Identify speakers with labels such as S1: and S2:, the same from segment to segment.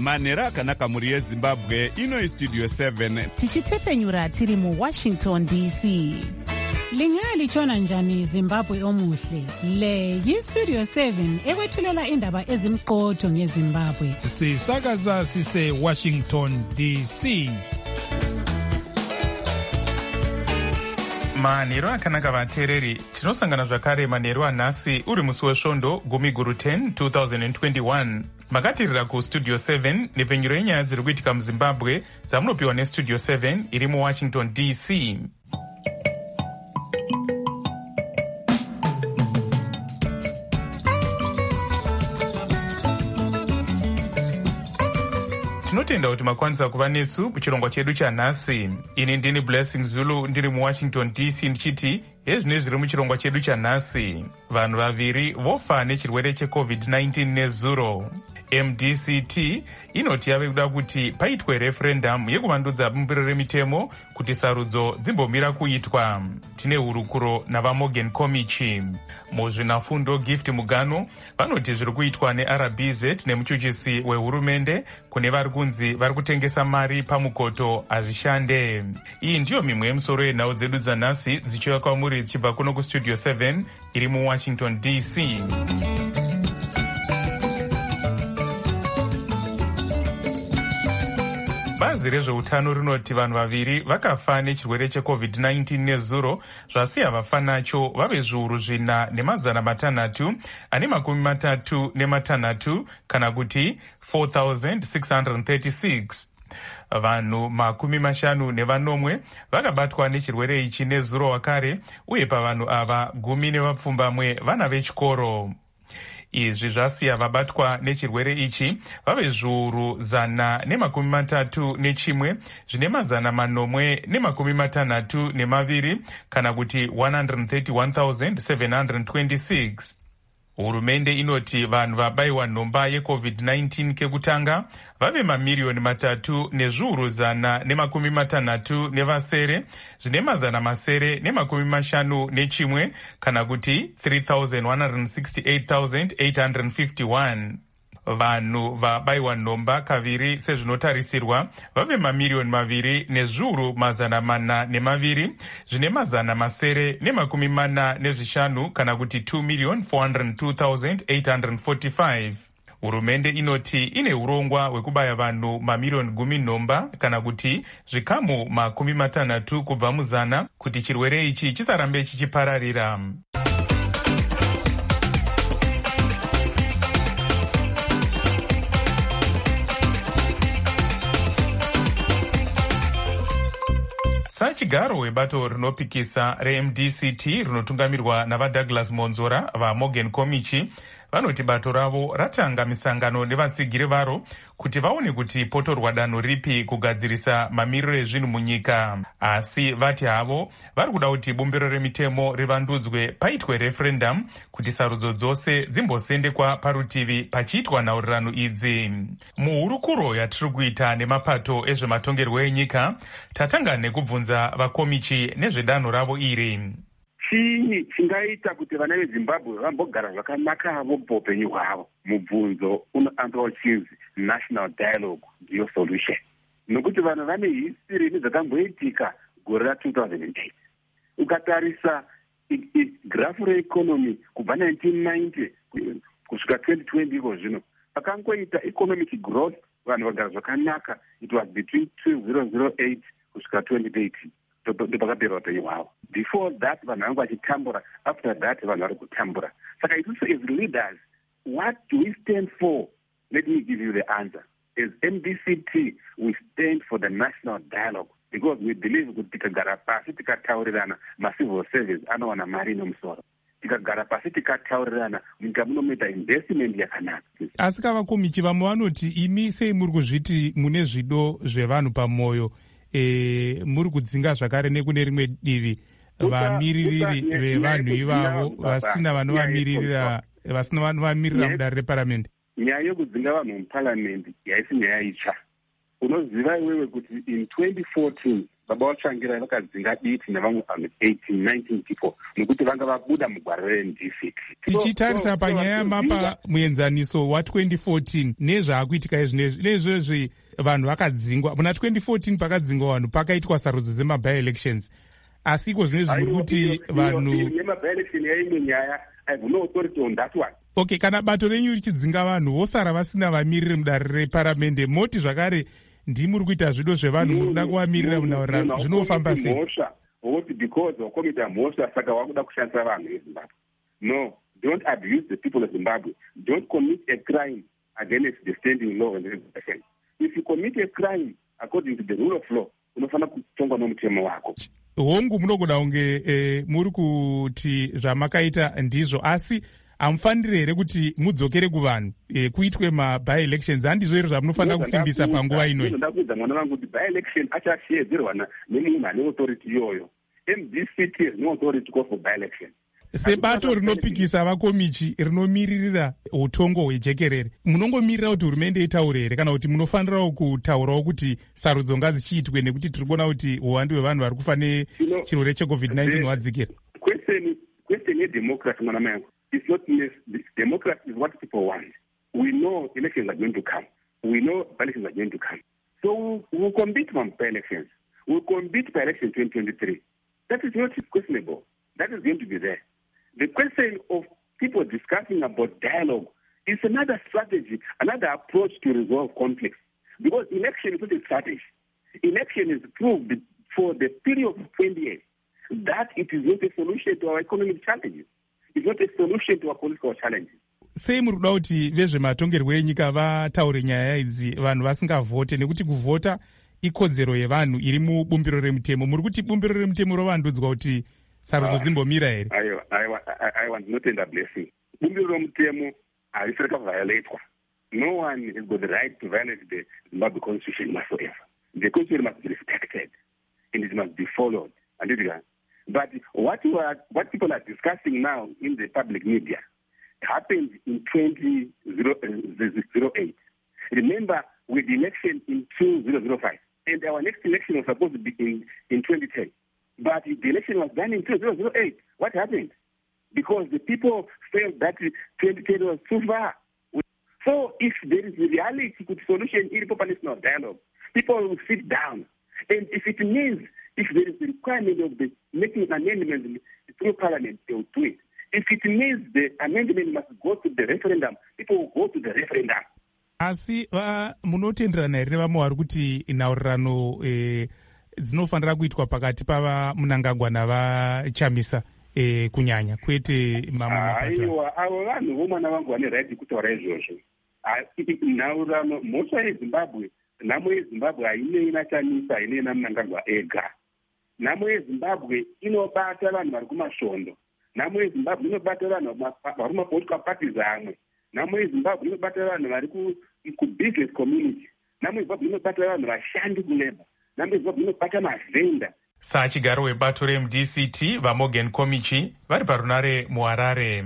S1: manhero akanaka mhuri yezimbabwe. Ino istudio 7
S2: tichitefenyura tiri muwashington dc.
S3: Lingalitshona njani Zimbabwe omuhle? Le yistudio 7 ekwethulela indaba ezimqotho ngeZimbabwe.
S4: Sisakaza sise Washington DC.
S5: Manhero akanaka vateereri, tinosangana zvakare manhero anhasi uri musi wesvondo gumi guru 10 2021. Makatirira kustudio 7 nepfenyuro yenyaya dziri kuitika muzimbabwe dzamunopiwa nestudio 7 iri muwashington dc. Tinotenda kuti makwanisa kuva nesu muchirongwa chedu chanhasi. Ini ndini Blessing Zulu ndiri muwashington dc ndichiti hezvino zviri muchirongwa chedu chanhasi. Vanhu vaviri vofa nechirwere cheCovid-19 nezuro. MDCT inoti yave kuda kuti paitwe referendum yekuvandudza bumbiro remitemo kuti sarudzo dzimbomira kuitwa. Tine hurukuro navaMorgan Komichi. Muzvinafundo Gift Mugano vanoti zviri kuitwa neRBZ nemuchuchisi wehurumende kune vari kunzi vari kutengesa mari pamukoto hazvishande. Iyi ndiyo mimwe yemusoro yenhau dzedu dzanhasi dzichiuya kwamuri dzichibva kuno kustudio 7 iri muwashington dc. Bazi rezveutano rinoti vanhu vaviri vakafa nechirwere cheCovid-19 nezuro zvasiya vafa nacho vave zviuru 4,636 kana kuti 4,636. Vanhu 50 vakabatwa nechirwere ichi nezuro wakare, uye pavanhu ava 10 nevapfumbamwe vana vechikoro. Izvi zvasiya vabatwa nechirwere ichi vave zviuru 131 zvine 462 kana kuti 131,726. Hurumende inoti vanhu vabayiwa nhomba yeCovid-19 kekutanga vave mamiriyoni 3 nezviuru 160 zvine 951 kana kuti 3,168,851. Vanhu vabayiwa nhomba kaviri sezvinotarisirwa vave mamiriyoni 2 nezviuru 402 zvine 945 kana kuti 2,402,845. Hurumende inoti ine urongwa hwekubaya vanhu mamiriyoni 10 nhomba kana kuti zvikamu 60 kubva muzana kuti chirwere ichi chisarambe chichipararira. Sachigaro webato rinopikisa reMDCT rinotungamirwa navaDouglas Monzora vaMorgan Komichi vanoti bato ravo ratanga misangano nevatsigiri varo kuti vaone kuti potorwa danho ripi kugadzirisa mamiriro ezvinhu munyika. Asi vati havo vari kuda kuti bumbiro remitemo rivandudzwe paitwe referendum kuti sarudzo dzose dzimbosendekwa parutivi pachiitwa nhaurirano idzi. Muhurukuro yatiri kuita nemapato ezvematongerwo enyika, tatanga nekubvunza vakomichi nezvedanho ravo iri.
S6: Chii chingaita kuti vana veZimbabwe vambogara zvakanaka vopo upenyu hwavo? Mubvunzo unoanzwa uchinzi national dialogue ndiyo solution. Nokuti vanhu vane history nezvakamboitika gore ra2008. Ukatarisa grafu reeconomy kubva 1990 kusvika 2020 iko zvino pakangoita economic growth vanhu vagara zvakanaka. It was between 2008 kusvika 2018. Ndopakapera upenyu hwavo. Before that vanhu vanga vachitambura, after that vanhu vari kutambura. Saka isusu as leaders, what do we stand for? Let me give you the answer. As MDCT, we stand for the national dialogue because we believe kuti tikagara pasi tikataurirana macivil service anowana mari nomusoro. Tikagara pasi tikataurirana munyika munoita investment yakanaka.
S4: Asi kavakomichi vamwe vanoti imi sei muri kuzviti mune zvido zvevanhu pamoyo, muri kudzinga zvakare nekune rimwe divi vamiririri vevanhu ivavo vasina vanovamiririra mudare reparamende.
S6: Nyaya yekudzinga vanhu muparamendi yaisi nyaya itsva. Unoziva iwewe kuti in 2014 baba vatsvangirai vakadzinga diti nevamwe 18-19 people nekuti vanga vabuda mugwaro rendc.
S4: tichitarisa panyaya yamapa muenzaniso wa2014 nezvaakuitika izvinezvi neizvozvi vanhu vakadzingwa muna 2014 pakadzingwa vanhu pakaitwa sarudzo dzemabi-elections asi iko zvinezvi muri kuti vanhu
S6: nemabi-election yaimwe nyaya I have no authority on that one.
S4: Okay, kana bato renyu richidzinga vanhu vosara vasina vamiriri mudare reparamende moti zvakare ndimuri kuita zvido zvevanhu murida kuvamirira munhaurirano zvinofamba sei?
S6: What because wakomita mhosva saka wakuda kushandisa vanhu veZimbabwe? No, don't abuse the people of Zimbabwe. Don't commit a crime against the standing law and regulation. If you commit a crime according to the rule of law, unofanira kutongwa nomutemo wako.
S4: Hongu munogona kunge muri kuti zvamakaita ndizvo asi hamufaniri here kuti mudzokere kuvanhu kuitwe mabi-elections handizvo iro zvamunofanira kusimbisa panguva inoyi?
S6: Ndakuudza mwana vangu kuti bi-election achashedzerwa nemunhu ane authority iyoyo. MDCT has no authority for by-election.
S4: Sebato rinopikisa vakomichi rinomiririra utongo hwejekerere, munongomirira kuti hurumende itaure here kana kuti munofanirawo kutaurawo kuti sarudzo ngadzichiitwe nekuti tiri kuona kuti uwandu hwevanhu vari kufa nechirwere cheCovid-19 hwadzikira?
S6: Question yedemocracy mwana mangu. It's not democracy is what people want. We know elections are going to come. We know elections are going to come. So we'll compete on by-elections. We'll compete by election 2023. That is not questionable. That is going to be there. The question of people discussing about dialogue is another strategy, another approach to resolve conflicts. Because election is not a strategy. Election is proved for the period of 20 years that it is not a solution to our economic challenges. It's not a solution to our political challenges.
S4: Sei muri kuda kuti vezvematongerwo enyika vataure nyaya idzi vanhu vasingavhote nekuti kuvhota ikodzero yevanhu iri mubumbiro remutemo? Muri kuti bumbiro remutemo rovandudzwa kuti sarudzo dzimbomira here?
S6: Aiwa ndinotenda blessing. Bumbiro remutemo harisi rakaviolatwa. No one has got the right to violate the Zimbabwe constitution whatsoever. The constitution must be respected and it must be followed. But what people are discussing now in the public media happened in 2008. Remember, with the election in 2005, and our next election was supposed to be in 2010. But the election was done in 2008. What happened? Because the people felt that 2010 was too far. So if there is a reality to the solution in population dialogue, people will sit down. And if it means, if there is a requirement of the making an amendment through parliament, they will do it. If it means the amendment must go to the referendum, people will go to the referendum.
S4: Asi munotenderana here nevamwe vari kuti nhaurirano dzinofanira kuitwa pakati pava Mnangagwa navaChamisa kunyanya kwete mamwe mapato?
S6: Aiwa, avo vanhu vomwana vangu vane right kutaura izvozvo. Nhaurirano, mhosva yeZimbabwe, nhamo yeZimbabwe hainei naChamisa, hainei naMnangagwa ega. Nhamo yeZimbabwe inobata vanhu vari kumasvondo. Nhamo yeZimbabwe inobata vanhu vari kumapolitical parties amwe. Nhamo yeZimbabwe inobata vanhu vari kubusiness community. Nhamo yeZimbabwe inobata vanhu vashandi kuleba. Nhamo yeZimbabwe inobata mavhenda.
S5: Sachigaro webato reMDCT vaMorgan Komichi vari parunare muHarare.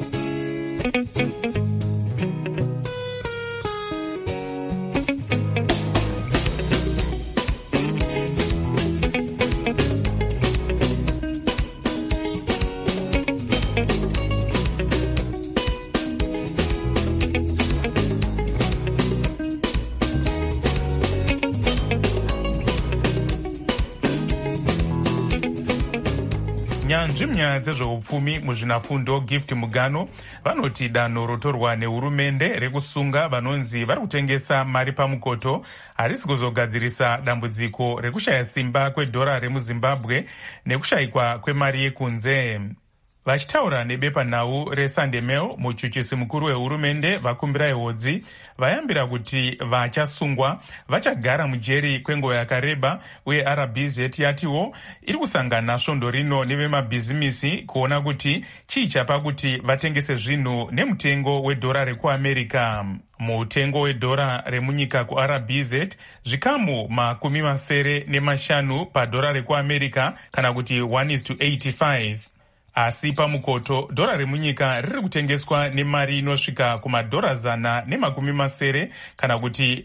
S5: nyanzvi munyaya dzezveupfumi muzvinafundo Gift Mugano vanoti danho rotorwa nehurumende rekusunga vanonzi vari kutengesa mari pamukoto harisi kuzogadzirisa dambudziko rekushaya simba kwedhora remuZimbabwe nekushayikwa kwemari yekunze. Vachitaura nebepanhau reSunday Mail, muchuchisi mukuru wehurumende Vakumbirai Hodzi vayambira kuti vachasungwa vachagara mujeri kwenguva yakareba, uye RBZ yatiwo iri kusangana svondo rino nevemabhizimisi kuona kuti chii chapa kuti vatengese zvinhu nemutengo wedhora rekuAmerica. Mutengo wedhora remunyika kuRBZ zvikamu 75 padhora rekuAmerica kana kuti 1:85. asi pamukoto dhora remunyika riri kutengeswa nemari inosvika kumadhora 170 kana kuti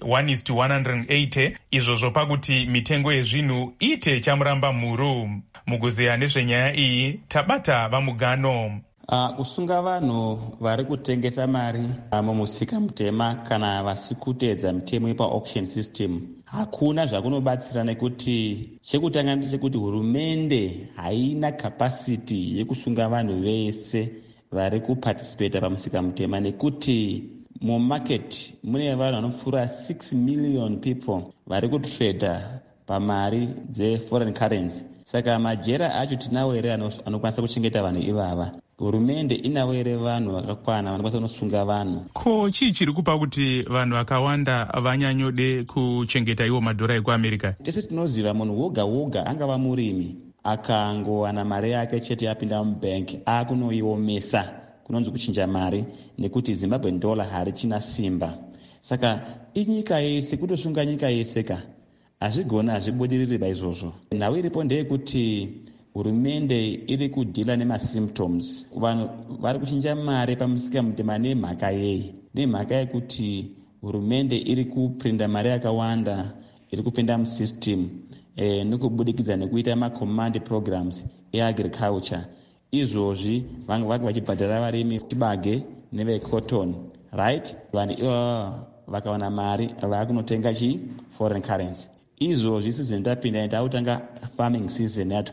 S5: 1:180, izvozvo pakuti mitengo yezvinhu ite chamuramba mhuru. Mukuzeya nezvenyaya iyi tabata vamugano.
S7: Kusunga vanhu vari kutengesa mari mumusika mutema kana vasi kuteedza mitemo yepa-auction system hakuna zvakunobatsira, nekuti chekutanga ndechekuti hurumende haina kapasiti yekusunga vanhu vese vari kupatisipeta pamusika mutema, nekuti mumaketi mune vanhu vanopfuura 6 million people vari kutredha pamari dzeforeign currency. Saka majera acho tinawo here anokwanisa kuchengeta vanhu ivava. Hurumende inawo here vanhu vakakwana vanokwanisa kunosunga vanhu.
S5: Ko chii chiri kupa kuti vanhu vakawanda vanyanyode kuchengeta iwo madhora ekuamerica?
S7: Tese tinoziva munhu woga woga, angava murimi, akangowana mari yake chete yapinda mubhengi akunoiomesa, kunonzi kuchinja mari, nekuti Zimbabwe dollar harichina simba. Saka inyika yese, kutosunga nyika yese ka hazvigona, hazvibudiriri paizvozvo. Nhau iripo ndeyekuti hurumende iri kudhila nemasymptoms. Vanhu vari kuchinja mari pamusika mutema nemhaka yei? Nemhaka yekuti hurumende iri kuprinda mari yakawanda, iri kupinda musystem nekubudikidza nekuita macommand programs eagriculture. Izvozvi vanhu vake vachibhadhara varimi chibage nevecotton, right? Vanhu vakawana mari vakunotenga foreign currency. Izvozvi season tapinda tautanga farming season ya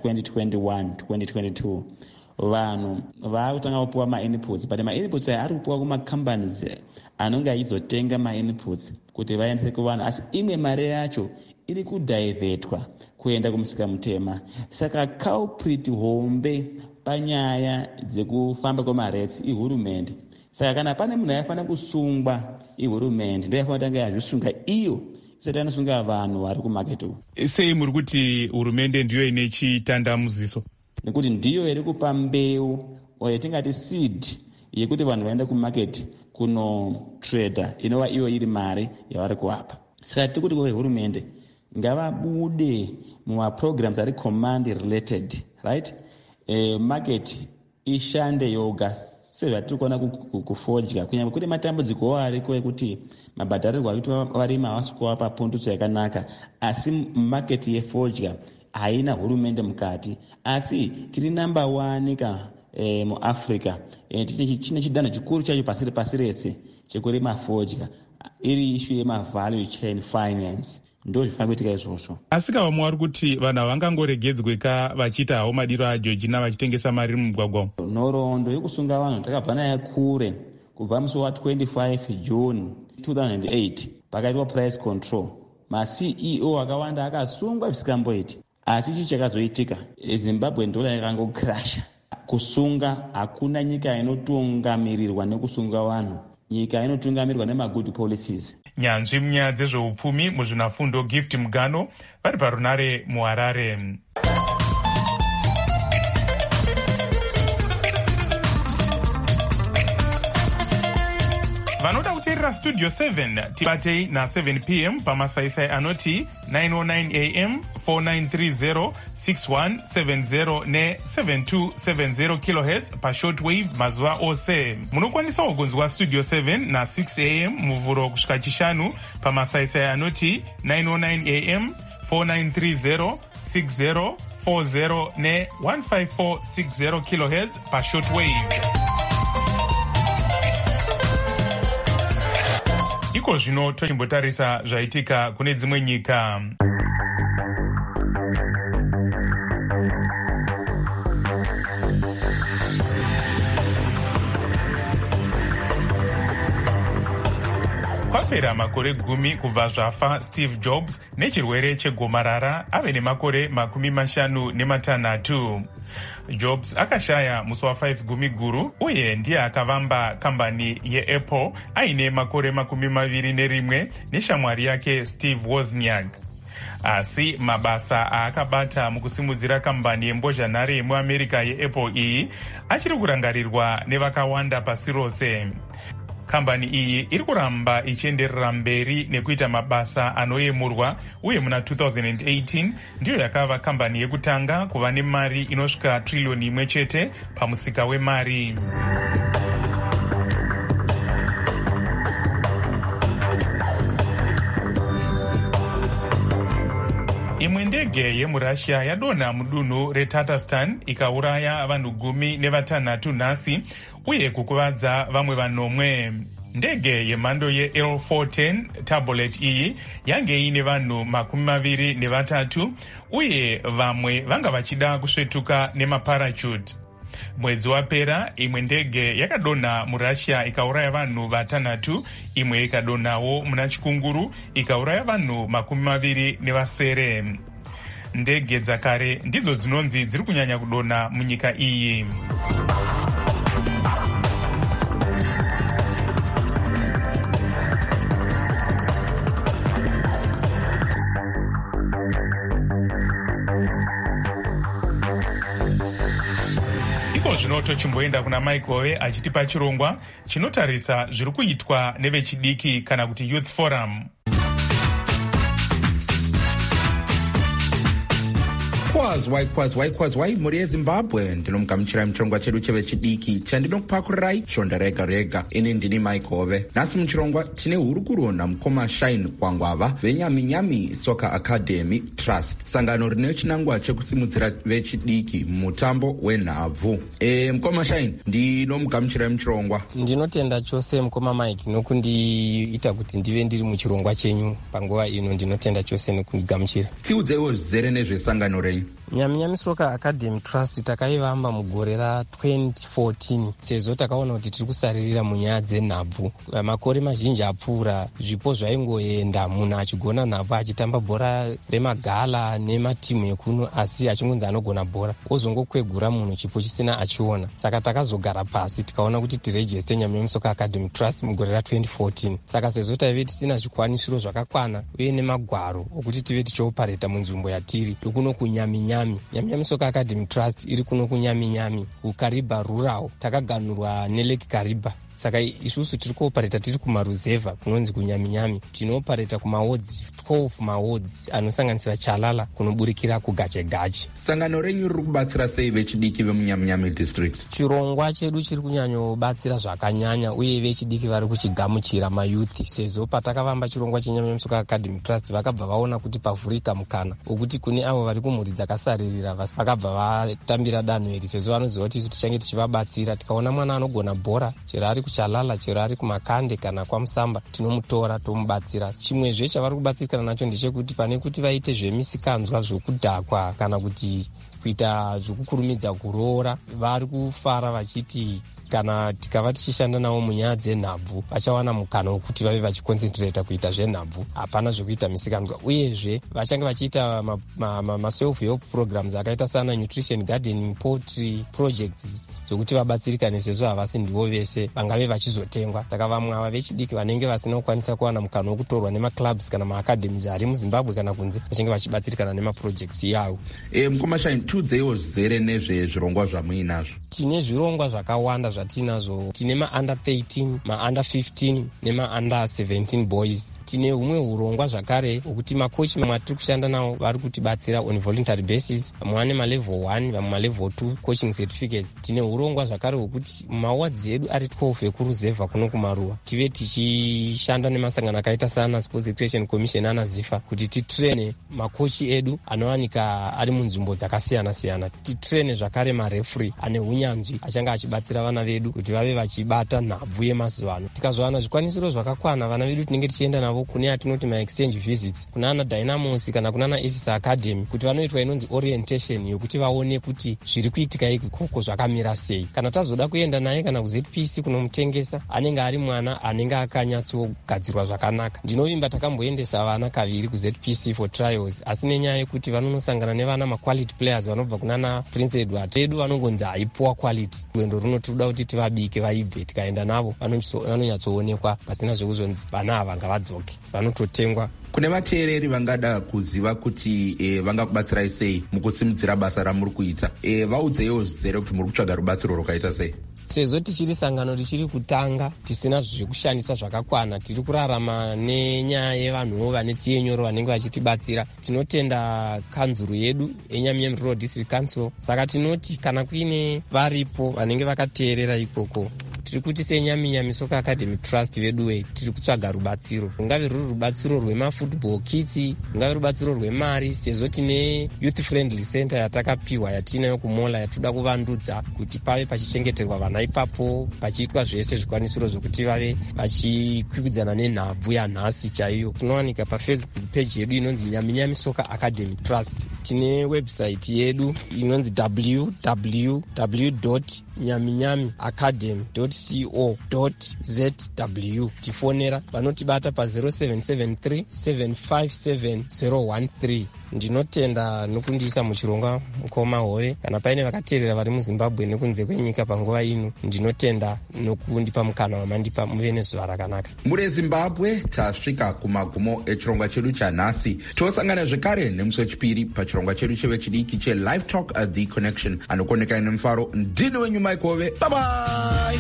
S7: 2021-2022, vanhu vakutanga kupuwa ma-inputs, but ma-inputs aya ari kupuwa kuma-companies anonge achizotenga ma-inputs kuti vaendese kuvanhu, asi imwe mari yacho iri kudhaivetwa kuenda kumusika mutema. Saka culprit hombe panyaya dzekufamba kwemarates ihurumende. Saka kana pane munhu aifanira kusungwa ihurumende, ndo aifanira kutanga yazvisunga iyo isati anosunga vanhu vari kumaketi.
S5: Sei muri kuti hurumende ndiyo ine chitandamuziso?
S7: Nekuti ndiyo iri kupa mbeu yatingati seed yekuti vanhu vaende kumaketi kunotreda, inova iyo iri mari yavari kuapa. Saka tiri kuti hurumende ngavabude mumaprograms ari command related, right? Market ishande yoga sezvatiri kuona kufodya, kunyange kune matambudziko ariko ekuti mabhadharirwo akuitwa varimi havasi kuvapa pundutso yakanaka, asi maketi yefodya haina hurumende mukati. Asi tiri number 1 ka muAfrica, chine chidanho chikuru chacho pasi rese chekurima fodya, iri ishu yemavalue chain finance. Ndo zvifana kuitika izvozvo. Asi
S5: vamwe vari kuti vanhu havangangoregedzweka vachiita hawo madiro aJeorgina vachitengesa mari mumugwagwa.
S7: Nhoroondo yekusunga vanhu takabva nayo kure kubva musi wa25 June 2008 pakaitwa price control. Ma-CEO akawanda akasungwa zvisingamboiti, asi chii chakazoitika? Zimbabwe dollar yakangokrasha. Kusunga, hakuna nyika inotungamirirwa nekusunga vanhu, nyika inotungamirirwa nemagood policies.
S5: Nyanzvi munyaya dzezveupfumi muzvinafundo Gift Mugano vari parunare muHarare. Vanoda kuteerera Studio 7 tibatei na7 p.m. pamasaisai anoti 909 am 4930 6170 ne7270 kHz pashortwave mazuva ose. Munokwanisawo kunzwa Studio 7 na6 am muvhuro kusvika chishanu pamasaisai anoti 909 am 4930 6040 ne15460 kHz pashortwave. Iko zvino tochimbotarisa zvaitika kune dzimwe nyika. Kwapera makore 10 kubva zvafa Steve Jobs nechirwere chegomarara ave nemakore 56. Jobs akashaya musi wa5 gumi guru uye ndiye akavamba kambani yeApple aine makore 21 neshamwari yake Steve Wozniak. Asi mabasa aakabata mukusimudzira kambani yembozhanhare yemuAmerica yeApple iyi achiri kurangarirwa nevakawanda pasi rose. kambani iyi iri kuramba ichienderera mberi nekuita mabasa anoyemurwa, uye muna 2018 ndiyo yakava kambani yekutanga kuva nemari inosvika trillioni 1 chete pamusika wemari. Imwe ndege yemurussia yadonha mudunhu reTatarstan ikauraya vanhu 16 nhasi uye kukuvadza vamwe vanomwe. Ndege yemhando yeL410 Turbulent iyi yange ine vanhu 23 uye vamwe vanga vachida kusvetuka nemaparachute. Mwedzi wapera imwe ndege yakadonha murussia ikauraya vanhu 6, imwe ikadonhawo muna Chikunguru ikauraya vanhu 27. Ndege dzakare ndidzo dzinonzi dziri kunyanya kudonha munyika iyi. Zvino tochimboenda kuna Michael achitipa chirongwa chinotarisa zviri kuitwa nevechidiki kana kuti Youth Forum.
S8: Kwazwai mhuri yeZimbabwe, ndinomugamuchirai muchirongwa chedu chevechidiki chandinokupakurai shonda rega rega. Ini ndini Maikove. Nhasi muchirongwa tine hurukuro namukoma Shine Kwangwava veNyaminyami Soccer Academy Trust, sangano rine chinangwa chekusimudzira vechidiki mutambo wenhabvu. Mukoma Shine, ndinomugamuchirai muchirongwa.
S9: Ndinotenda chose mukoma Mike nokundiita kuti ndive ndiri muchirongwa chenyu panguva ino. Ndinotenda chose nokundigamuchira.
S8: Tiudzeiwo zvizere nezvesangano renyu.
S9: Nyaminyami Soccer Academy Trust takaivamba mugore ra2014 sezvo takaona kuti tiri kusaririra munyaya dzenhabvu. Makore mazhinji apfuura zvipo zvaingoenda munhu achigona nhabvu achitamba bhora remagala nematimu ekuno, asi achingonzi anogona bhora ozongokwegura munhu chipo chisina achiona. Saka takazogara pasi tikaona kuti tirejeste Nyaminyami Soccer Academy Trust mugore ra2014. Saka sezvo taive tisina zvikwanisiro zvakakwana uye nemagwaro okuti tive tichiopareta munzvimbo yatiri ikuno kunyaminyami. Nyaminyami Soccer Academy Trust iri kuno kunyaminyami kuKariba Rural, takaganurwa neLake Kariba. Saka isusu tiri kuopareta tiri kumaruzevha kunonzi kunyaminyami. Tinopareta kumaodzi 12 maodzi anosanganisira Chalala kunoburikira kuGachegache.
S8: Sangano renyu riri kubatsira sei vechidiki vemunyaminyami district?
S9: Chirongwa chedu chiri kunyanyobatsira zvakanyanya uye vechidiki vari kuchigamuchira mayuthi, sezvo patakavamba chirongwa cheNyaminyami Soccer Academy Trust vakabva vaona kuti pavhurika mukana wokuti kune avo vari kumhuri dzakasaririra vakabva vatambira danho iri, sezvo vanoziva kuti isu tichange tichivabatsira. Tikaona mwana anogona bhora, chero ari kuChalala, chero ari kuMakande kana kwaMusamba, tinomutora tomubatsira. Chimwezve chavari kubatsirikana nacho ndechekuti pane kuti vaite zvemisikanzwa zvokudhakwa kana kuti kuita zvokukurumidza kuroora, vari kufara vachiti kana tikava tichishanda navo munyaya dzenhabvu vachawana mukana wokuti vave vachikonsentrata kuita zvenhabvu, hapana zvekuita misikanzwa. Uyezve vachange vachiita maself help programs akaita sana nutrition gardening poultry projects zvokuti vabatsirikane, sezvo havasi ndivo vese vangave vachizotengwa. Saka vamwe ava vechidiki vanenge vasina kukwanisa kuwana mukana wokutorwa nemaclubs kana maacademies ari muZimbabwe kana kunze vachange vachibatsirikana nemaprojects yavo.
S8: Mukoma Shine, tiudzeiwo zvizere nezvezvirongwa zvamuinazvo.
S9: Tine zvirongwa zvakawanda zvatinazvo. Tine maUnder 13, maUnder 15 nemaUnder 17 boys. Tine humwe urongwa zvakare hwokuti makochi mamwe atiri kushanda navo vari kutibatsira on voluntary basis, vamwe vane malevel 1 vamwe malevel 2 coaching certificates. Tine urongwa zvakare hwokuti mawards edu ari 12 ekuruzevha kuno kumaruwa tive tichishanda nemasangano akaita sana Sports Recreation Commission ana ZIFA kuti titrene makochi edu anowanika ari munzvimbo dzakasiyana siyana. Titrene zvakare marefri ane unyanzvi achange achibatsira vana vedu kuti vave vachibata nhabvu yemazuva ano. Tikazowana zvikwanisiro zvakakwana, vana vedu tinenge tichienda navo kune atinoti ma-exchange visits kuna ana Dynamos kana kuna ana Isisa Academy kuti vanoitwa inonzi orientation yokuti vaone kuti zviri kuitika ikoko zvakamira sei. Kana tazoda kuenda naye kana kuZPC kunomutengesa, anenge ari mwana anenge akanyatsogadzirwa zvakanaka. Ndinovimba takamboendesa vana kaviri kuZPC for trials, asi nenyaya yekuti vanonosangana nevana ma-quality players vanobva kunana Prince Edward edu vanongonzi haipuwa quality. Rwendo runotoda kuti tivabike vaibve, tikaenda navo vanonyatsoonekwa pasina zvekuzonzi vana ava ngavadzoke, vanototengwa.
S8: Kune vateereri vangada kuziva kuti vangakubatsirai sei mukusimudzira basa ramuri kuita, vaudzeiwo zvizere kuti muri kutsvaga rubatsiro rwakaita sei?
S9: sezvo tichiri sangano richiri kutanga tisina zvekushandisa zvakakwana, tiri kurarama nenyaya yevanhuwo vane tsiye nyoro vanenge vachitibatsira. Tinotenda kanzuru yedu eNyaminyami Rural District Council, saka tinoti kana kuine varipo vanenge vakateerera ikoko, tiri kuti seNyaminyami Soccer Academy Trust veduwe tiri kutsvaga rubatsiro, rungave ruri rubatsiro rwemafootball kits, rungave rubatsiro rwemari, sezvo tine youth friendly center yatakapiwa yatinayo kuMola yatoda kuvandudza kuti pave pachichengeterwa vana ipapo, pachiitwa zvese zvikwanisiro zvokuti vave vachikwikwidzana nenhabvu yanhasi chaiyo. Tinowanika paFacebook page yedu inonzi Nyaminyami Soccer Academy Trust. Tine website yedu inonzi www.nyaminyamiacademy.co.zw. Tifonera vanotibata pa 0773 757 013. Ndinotenda nokundiisa muchirongwa mukoma hove. Kana paine vakateerera vari muZimbabwe nekunze kwenyika panguva ino, ndinotenda nokundipa mukana wamandipa muve nezuva rakanaka.
S8: Muri Zimbabwe tasvika kumagumo echirongwa chedu chanhasi. Tosangana zvekare nemusi wechipiri pachirongwa chedu chevechidiki cheLive Talk at The Connection. Anokoneka ine mufaro, ndini wenyu Mike Hove. Bye bye.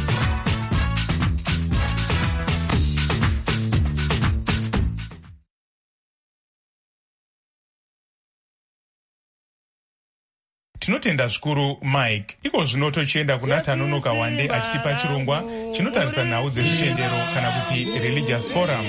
S5: Tinotenda zvikuru Mike. Iko zvino tochienda kuna Tanonoka Wande achitipa chirongwa chinotarisa nhau dzezvitendero kana kuti religious forum.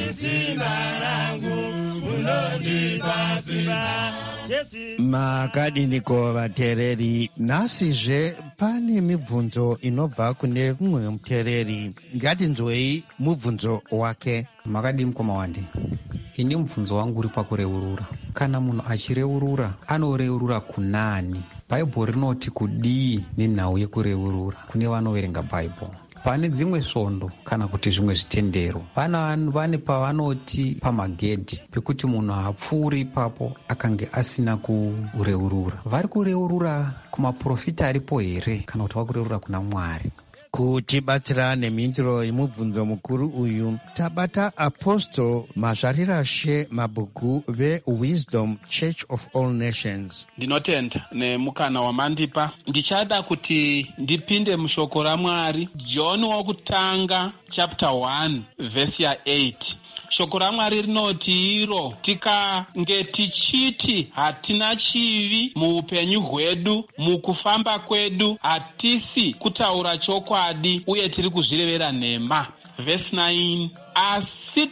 S10: Makadiniko vateereri, nhasizve pane mibvunzo inobva kune mumwe muteereri. Ngatinzwei mubvunzo wake.
S11: Makadi mukoma Wande, ini mubvunzo wangu uri pakureurura. Kana munhu achireurura anoreurura kunani? Bhaibheri rinoti kudii nenhau yekureurura kune vanoverenga Bhaibheri. Pane dzimwe svondo kana kuti zvimwe zvitendero, vane pavanoti pamagedhi pekuti munhu haapfuuri ipapo akange asina kureurura. Vari kureurura kumaprofita aripo here kana kuti vari kureurura kuna Mwari?
S10: Kutibatsira nemhinduro yemubvunzo mukuru uyu tabata Apostle Mazvarirashe Mabhuku veWisdom Church of All Nations.
S12: Ndinotenda nemukana wamandipa. Ndichada kuti ndipinde mushoko raMwari, John wokutanga chapter 1 verse ya 8. Shoko raMwari rinoti iro tikange tichiti hatina chivi muupenyu hwedu, mukufamba kwedu hatisi kutaura chokwadi uye tiri kuzvirevera nhema. Verse 9, asi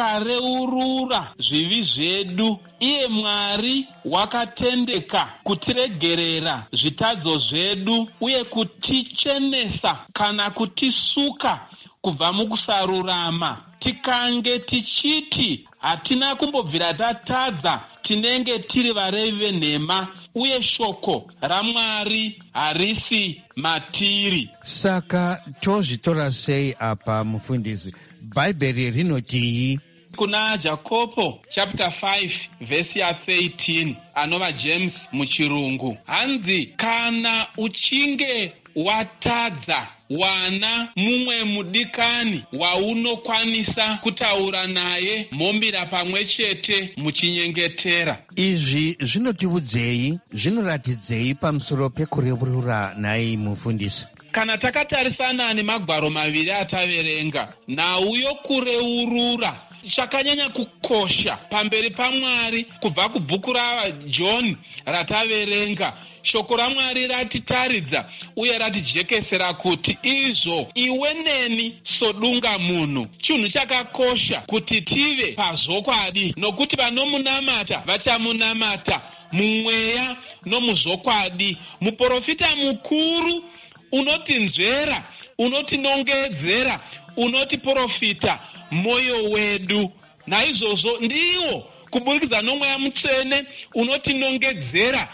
S12: tikareurura zvivi zvedu, iye Mwari wakatendeka kutiregerera zvitadzo zvedu uye kutichenesa kana kutisuka kubva mukusarurama. Tikange tichiti hatina kumbobvira tatadza, tinenge tiri varevi venhema uye shoko raMwari harisi matiri.
S10: Saka tozvitora sei apa mufundisi? Bhaibheri rinotii?
S12: Kuna Jakobo chapter 5 verse ya 13 anova James muchirungu, hanzi kana uchinge watadza wana mumwe mudikani waunokwanisa kutaura naye, mombira pamwe chete muchinyengetera.
S10: Izvi zvinotiudzei, zvinoratidzei pamusoro pekureurura nai mufundisi?
S12: Kana takatarisana nemagwaro maviri ataverenga, nhau yokureurura chakanyanya kukosha pamberi paMwari kubva kubhuku raJohn rataverenga. Shoko raMwari ratitaridza uye ratijekesera kuti izvo iwe neni sodunga munhu chinhu chakakosha kuti tive pazvokwadi, nokuti vanomunamata vachamunamata mumweya nomuzvokwadi. Muprofita mukuru unotinzvera, unotinongedzera, unotiprofita moyo wedu. Naizvozvo ndiwo kuburikidza nomweya mutsvene unotinongedzera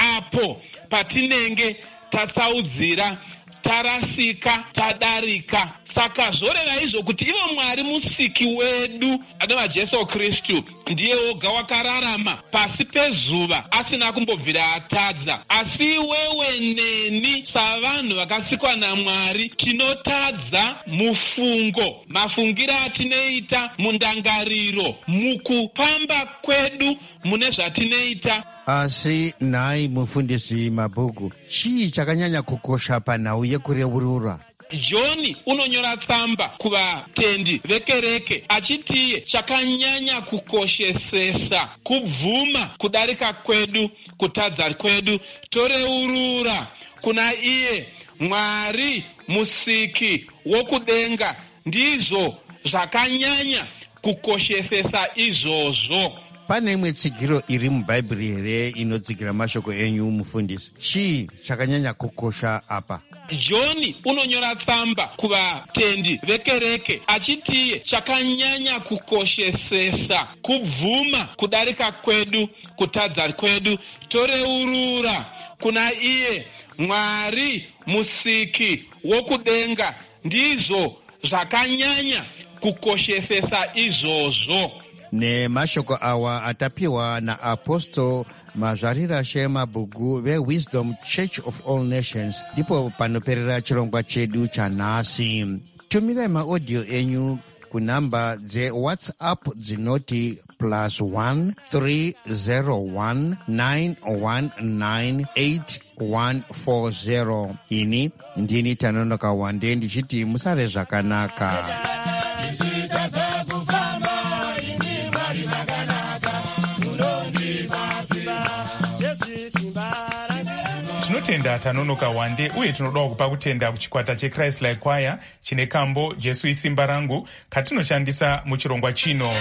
S12: apo patinenge tatsaudzira, tarasika, tadarika. Saka zvoreva izvo kuti ivo Mwari musiki wedu anova Jesu Kristu ndiye woga wakararama pasi pezuva asina kumbobvira atadza. Asi wewe neni savanhu vakasikwa naMwari tinotadza mufungo, mafungiro atinoita, mundangariro, mukupamba kwedu, mune zvatinoita.
S10: Asi nhai mufundisi Mabhuku, chii chakanyanya kukosha panhau yekureurura?
S12: John unonyora tsamba kuvatendi vekereke achitiye chakanyanya kukoshesesa kubvuma kudarika kwedu kutadza kwedu toreurura kuna iye Mwari musiki wokudenga ndizvo zvakanyanya kukoshesesa izvozvo.
S10: Pane imwe tsigiro iri mubhaibheri here inotsigira mashoko enyu mufundisi? Chii chakanyanya kukosha apa?
S12: John unonyora tsamba kuvatendi vekereke achitiye chakanyanya kukoshesesa kubvuma kudarika kwedu kutadza kwedu toreurura kuna iye Mwari musiki wokudenga ndizvo zvakanyanya kukoshesesa izvozvo.
S10: Nemashoko awa atapiwa na Apostle Mazvarira Shemabhuku veWisdom Church of All Nations. Ndipo panoperera chirongwa chedu chanhasi. Tumirai maaudio enyu kunamba dzeWhatsApp dzinoti +1 301 919 8140. Ini ndini Tanonoka Wande ndichiti musare zvakanaka.
S5: Tinotenda Tanonoka Wande uye tinodawo kupa kutenda kuchikwata cheChrist Like Choir chine kambo Jesu isimba rangu katinoshandisa muchirongwa chino.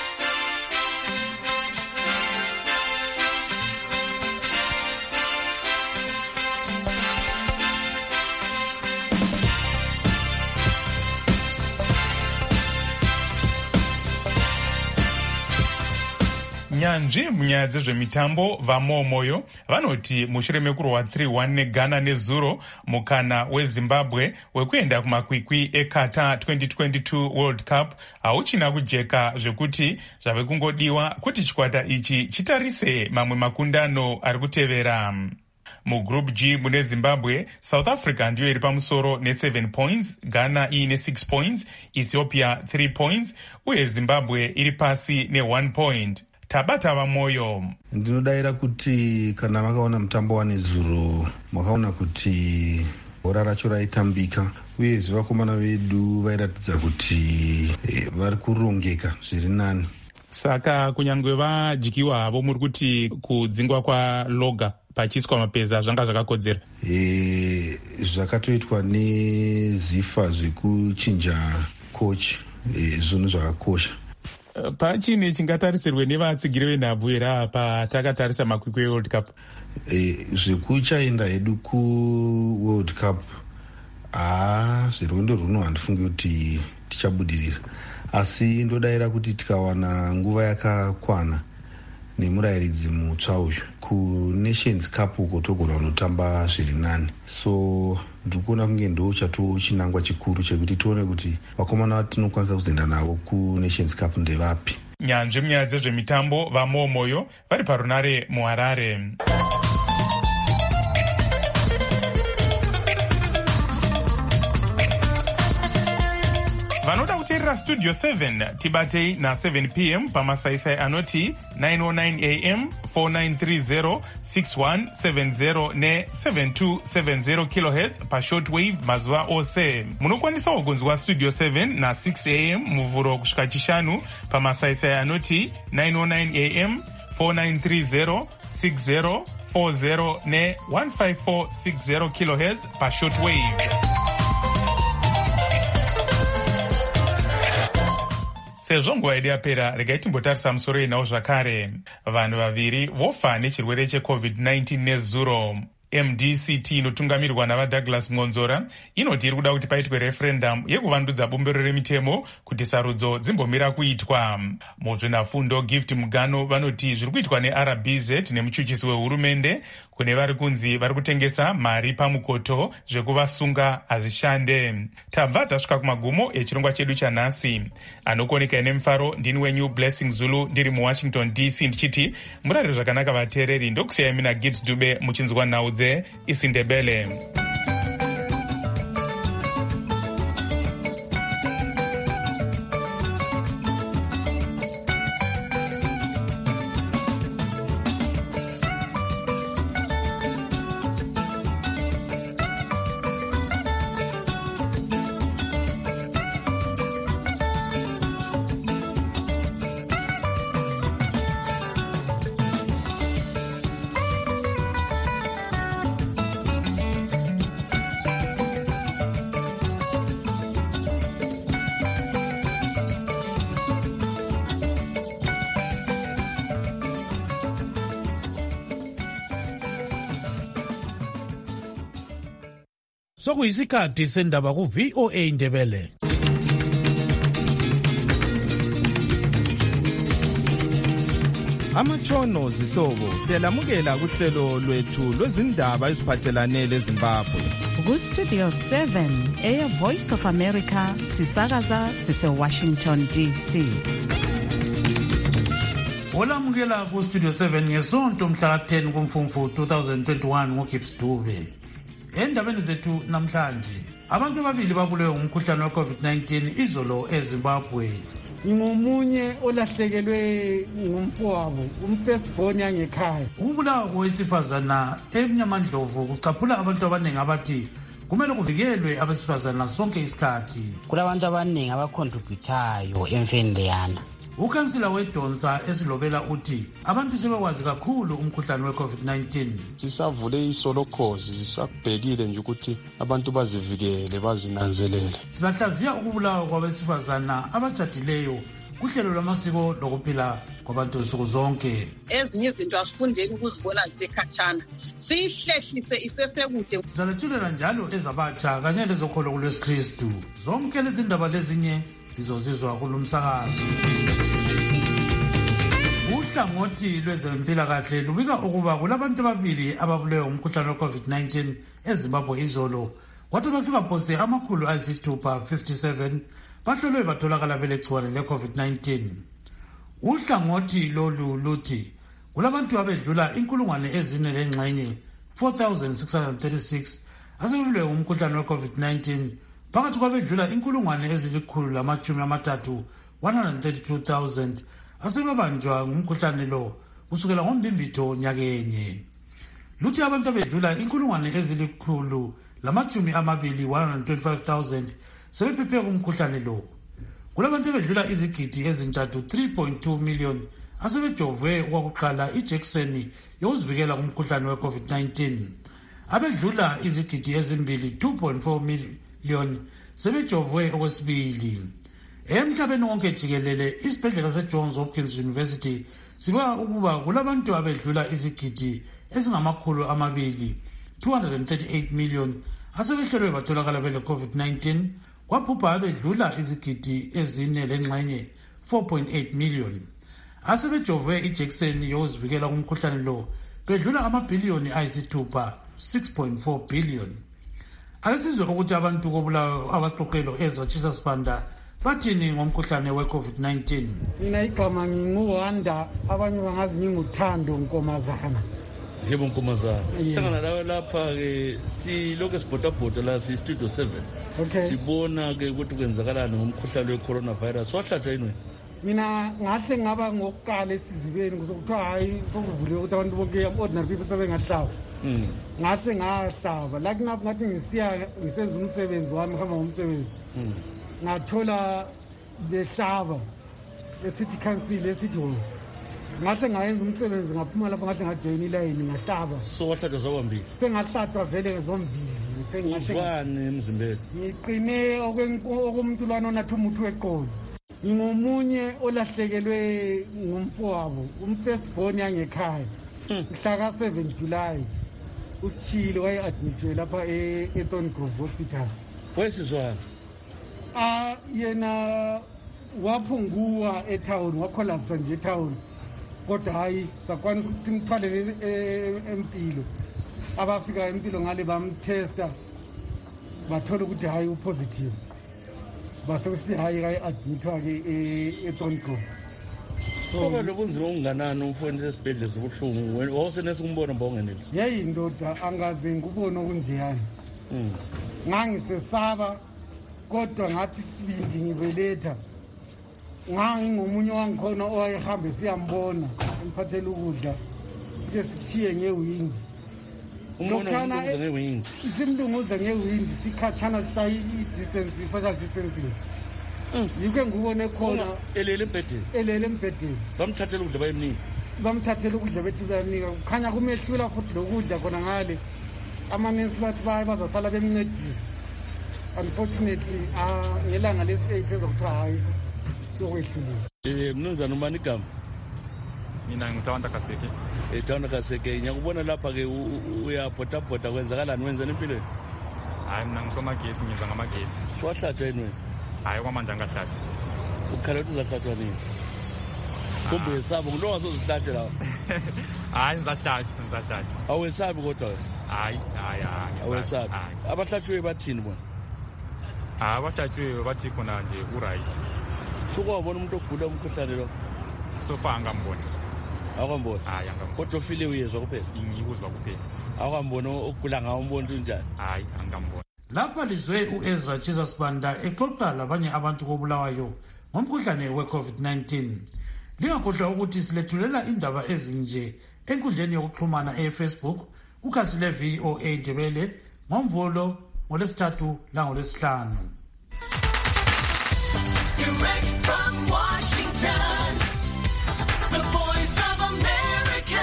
S5: Nyanzvi munyaya dzezvemitambo vamomoyo vanoti mushure mekurwa 3-1 neGhana nezuro mukana weZimbabwe wekuenda kumakwikwi eQatar 2022 World Cup hauchina kujeka zvekuti zvave kungodiwa kuti chikwata ichi chitarise mamwe makundano ari kutevera. Mugroup G mune Zimbabwe, South Africa ndiyo iri pamusoro ne7 points, Ghana iine 6 points, Ethiopia 3 points, uye Zimbabwe iri pasi ne1 point. Tabata vamoyo.
S13: Ndinodayira kuti kana vakaona mutambo wanezuro makaona kuti bhora racho raitambika uye vakomana vedu vairatidza kuti vari kurongeka zviri nani.
S5: Saka kunyangwe vadyiwa havo muri kuti kudzingwa kwaloga pachiiswa mapeza zvanga zvakakodzera?
S13: Zvakatoitwa nezifa zvekuchinja coach, zvinhu zvakakosha.
S5: Pachine chingatarisirwe nevatsigiri venhabvu here apa takatarisa makwikwi eWorld Cup?
S13: Zvekuchaenda hedu kuWorld Cup zvirwendo rwuno handifungi kuti tichabudirira, asi ndodayira kuti tikawana nguva yakakwana nemurayiridzi mutsva uyu kuNations Cup uko togona kunotamba zviri nani. So ndikuona kunge ndo chatochinangwa chikuru chekuti tione kuti vakomana vatinokwanisa kuzoenda navo kuNations Cup ndevapi.
S5: Nyanzvi munyaya dzezvemitambo vamomoyo vari parunare muHarare. Vanoda kuteerera Studio 7 tibatei na7 p.m. pamasaisai anoti 909 am 4930 6170 ne7270 kHz pashortwave mazuva ose. Munokwanisawo kunzwa Studio 7 na6 am muvhuro kusvika chishanu pamasaisai anoti 909 am 4930 6040 ne1540 kHz pashortwave. Sezvo nguva yedu yapera, regai timbotarisa musoro inawo zvakare. Vanhu vaviri vofa nechirwere cheCovid-19 nezuro. MDCT inotungamirwa navaDouglas Ngonzora inoti iri kuda kuti paitwe referendum yekuvandudza bumbiro remitemo kuti sarudzo dzimbomira kuitwa. Muzvinafundo Gift Mugano vanoti zviri kuitwa neRBZ nemuchuchisi wehurumende kune vari kunzi vari kutengesa mari pamukoto zvekuvasunga hazvishande. Tabva tasvika kumagumo echirongwa chedu chanhasi. Anokoneka nemufaro ndini wenyu Blessing Zulu ndiri muWashington DC ndichiti murare zvakanaka vateereri, ndokusiyai mina Gibbs Dube muchinzwa nhau dzeIsindebele.
S14: sokuyisikhathi sendaba ku-VOA Indebele.
S1: Amatshono zihlobo siyalamukela kuhlelo lwethu lwezindaba eziphathelane leZimbabwe.
S2: Ku-Studio 7 Air Voice of America sisakaza sise-Washington DC.
S14: Olamukela ku-Studio 7 ngesonto mhla 10 kuMfumfu 2021 ngoGibbs Dube. Endabeni zethu namhlanje, abantu ababili babulewe ngumkhuhlane we-COVID-19 izolo eZimbabwe.
S15: Ngomunye olahlekelwe ngumfowabo umfirstborn yangekhaya.
S14: Ukubulawa kowesifazana eMnyamandlovu kucaphula abantu abaningi abathi kumele kuvikelwe abesifazana sonke isikhathi.
S16: Kulabantu abaningi abacontributayo emfeni leyana.
S14: Ukhansila weDonsa esilobela uthi abantu sebekwazi kakhulu umkhuhlane we-COVID-19.
S17: Sisavule isolokhozi sisabhekile nje ukuthi abantu bazivikele bazinanzelele.
S14: Sizahlaziya ukubulawa kwabesifazana abajadileyo kuhlelo lwamasiko lokuphila kwabantu nsuku zonke.
S18: Ezinye izinto asifundeni ukuzibona zisekhatshana, siyihlehlise isesekude.
S14: Sizalethulela njalo ezabatsha kanye lezokholo kulwesikristu. Zonke lezi ndaba lezinye lizozizwa kulumsakazo. Uhlangothi lwezempilakahle lubika ukuba kulabantu ababili ababulewe umkhuhlane we-COVID-19 eZimbabwe izolo, kwathi bafika phose amakhulu ayisithupha 57 bahlolwe batholakala belegciwane le-COVID-19. Uhlangothi lolu luthi kulabantu abedlula 4,000 4,636 asebebulewe umkhuhlane we-COVID-19 phakathi kwabedlula 132,000 132,000 asebabanjwa ngumkhuhlane lo kusukela ngoMbimbitho nyakenye. Luthi abantu abedlula 125,000 sebephephe kumkhuhlane lo. Kulabantu abedlula izigidi ezintathu 3.2 million asebejovwe okwakuqala ijekiseni yokuzivikela kumkhuhlane we-COVID-19. Abedlula izigidi ezimbili 2.4 million sebejovwe okwesibili. Emhlabeni wonke jikelele isibhedlela seJohns Hopkins University sibeka ukuba kulabantu abedlula izigidi ezingamakhulu 238 million asebehlolwe batholakala bele-COVID-19, kwaphupha abedlula izigidi ezine lengxenye 4.8 million asebejovwe ijekiseni yokuzivikela kumkhuhlane lo bedlula amabhiliyoni ayisithupha 6.4 billion. Akasizwe ukuthi abantu kobulawa abaqoqelo ezatshisa sibanda bathini ngomkhuhlane we-COVID-19.
S15: Mina igama nginguWanda, abanye bangazi nginguThando Nkomazana.
S19: Yebo Nkomazana. Sihlangana nawe lapha-ke silokhu sibhodabhoda la si-Studio 7.
S15: Okay.
S19: Sibona-ke ukuthi kwenzakalani ngomkhuhlane we-coronavirus. Wahlatshwa yini wena?
S15: Mina ngahle ngaba ngokuqala esizibeni kuthiwa hayi sokuvuliwe ukuthi abantu bonke ordinary people sebengahlaba. Ngahle ngahlaba la kunapho ngathi ngisenza umsebenzi wami ngihamba ngomsebenzi. Ngathola behlaba esithi council esithi ho. Ngahle ngayenza umsebenzi ngaphuma lapho ngahle ngajoin iline ngahlaba.
S19: So wahlatshwa zombili?
S15: Sengahlatshwa vele zombili.
S19: Uzwani emzimbeni?
S15: Ngiqine okumntulwana onathi umuthi weqolo. Ngomunye olahlekelwe ngumfowabo umfirstborn yangekhaya mhla ka-7 July uSithile waye-admitwe lapha eThorn Grove Hospital.
S19: Wesizwana?
S15: Yena waphunguwa etown wakholapsa nje etown, kodwa hayi sakwanisa ukuthi simthwalele empilo. Abafika empilo ngale bamtesta bathola ukuthi hayi upositive. Basekusithi hayi admithwa-ke eThorn Grove.
S19: Koba lobunzima okunganani umfowenu esibhedlela sobuhlungu wawusenesa ukumbona mba ungenelisi?
S15: Yeyi ndoda angaze ngikubone okunjeyani. Ngangisesaba kodwa ngathi sibindi ngibeletha. Ngangingomunye wangikhona owayehambe siyambona emphathela ukudla ke sithiye ngewindi.
S19: Umbona ngewindi?
S15: Simlunguza ngewindi sikhatshana sishaye i-distance, social distancing. Yike ngubone khona
S19: elele embhedeni.
S15: Elele embhedeni.
S19: Bamthathela ukudla bayimnika.
S15: Bamthathela ukudla bethi bayanika. Kukhanya kumehlula futhi lokudla khona ngale. Amanensi bathi bazasala bemncedisa. Unfortunately ngelanga lesi-8 ezokuthiwa hayi sokwehlulile.
S19: Mnumzana ubani igama?
S20: Mina ngithanda Kaseke.
S19: Thanda Kaseke, ngiyakubona lapha-ke uyabhodabhoda kwenzakalani wenzani empilweni?
S20: Hayi mina ngisomagetsi ngenza ngamagetsi.
S19: Swahlatshwa yini wena?
S20: Hayi kwamanje angahlatshwa.
S19: Ukhala ukuthi uzahlatshwa nini? Kumbe yesabo ngulo wazozihlatshe lawo.
S20: Hayi ngizahlatshwa.
S19: Awesabi kodwa.
S20: Hayi.
S19: Awesabi. Abahlatshwe bathini bona?
S20: Abahlatshwe bathi khona nje uright.
S19: Sukwabona umuntu ogula umkhuhlane lo.
S20: Sofa angamboni.
S19: Akamboni.
S20: Hayi angamboni.
S19: Kodwa ufile uyezwa kuphela.
S20: Ngiyikuzwa kuphela.
S19: Akamboni ogula ngawo umbona unjani?
S20: Hayi angamboni.
S14: Lapha lizwe uEzra Jesus Banda exoxa labanye abantu kobulawayo ngomkhuhlane we-COVID-19. Lingakhohlwa ukuthi silethulela indaba ezinje enkundleni yokuxhumana eFacebook ukhasi le-VOA Ndebele ngoMvulo, ngoLwesithathu langoLwesihlanu.
S21: Direct from Washington, the voice of America,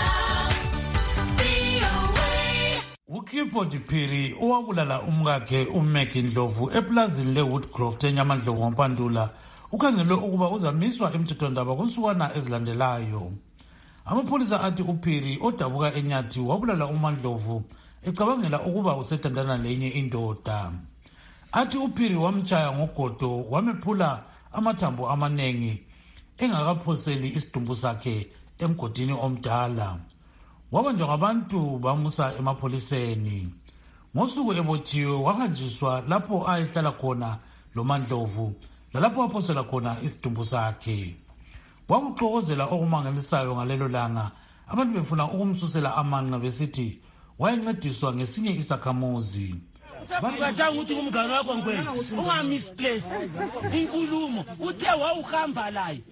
S21: VOA.
S14: uClifford Phiri owabulala umkakhe uMaggie Ndlovu eplazini leWoodcroft eNyamandlovu ngoMpandula ukhangelwe ukuba uzamiswa emthethwandaba kunsukwana ezilandelayo. Amapholisa athi uPhiri odabuka eNyathi wabulala uMandlovu ecabangela ukuba usethandana lenye indoda. Athi uPhiri wamtshaya ngogodo wamephula amathambo amanengi engakaphoseli isidumbu sakhe emgodini omdala. Wabanjwa ngabantu bamusa emapholiseni. Ngosuku ebotshiwe wahanjiswa lapho ayehlala khona loMandlovu lalapho waphosela khona isidumbu sakhe. Wakuxokozela okumangalisayo ngalelo langa, abantu befuna ukumsusela amanqa besithi wayencediswa ngesinye isakhamuzi.
S22: Bacatshanga ukuthi kumngane wakho ngwena ungamisplace inkulumo uthe wawuhamba laye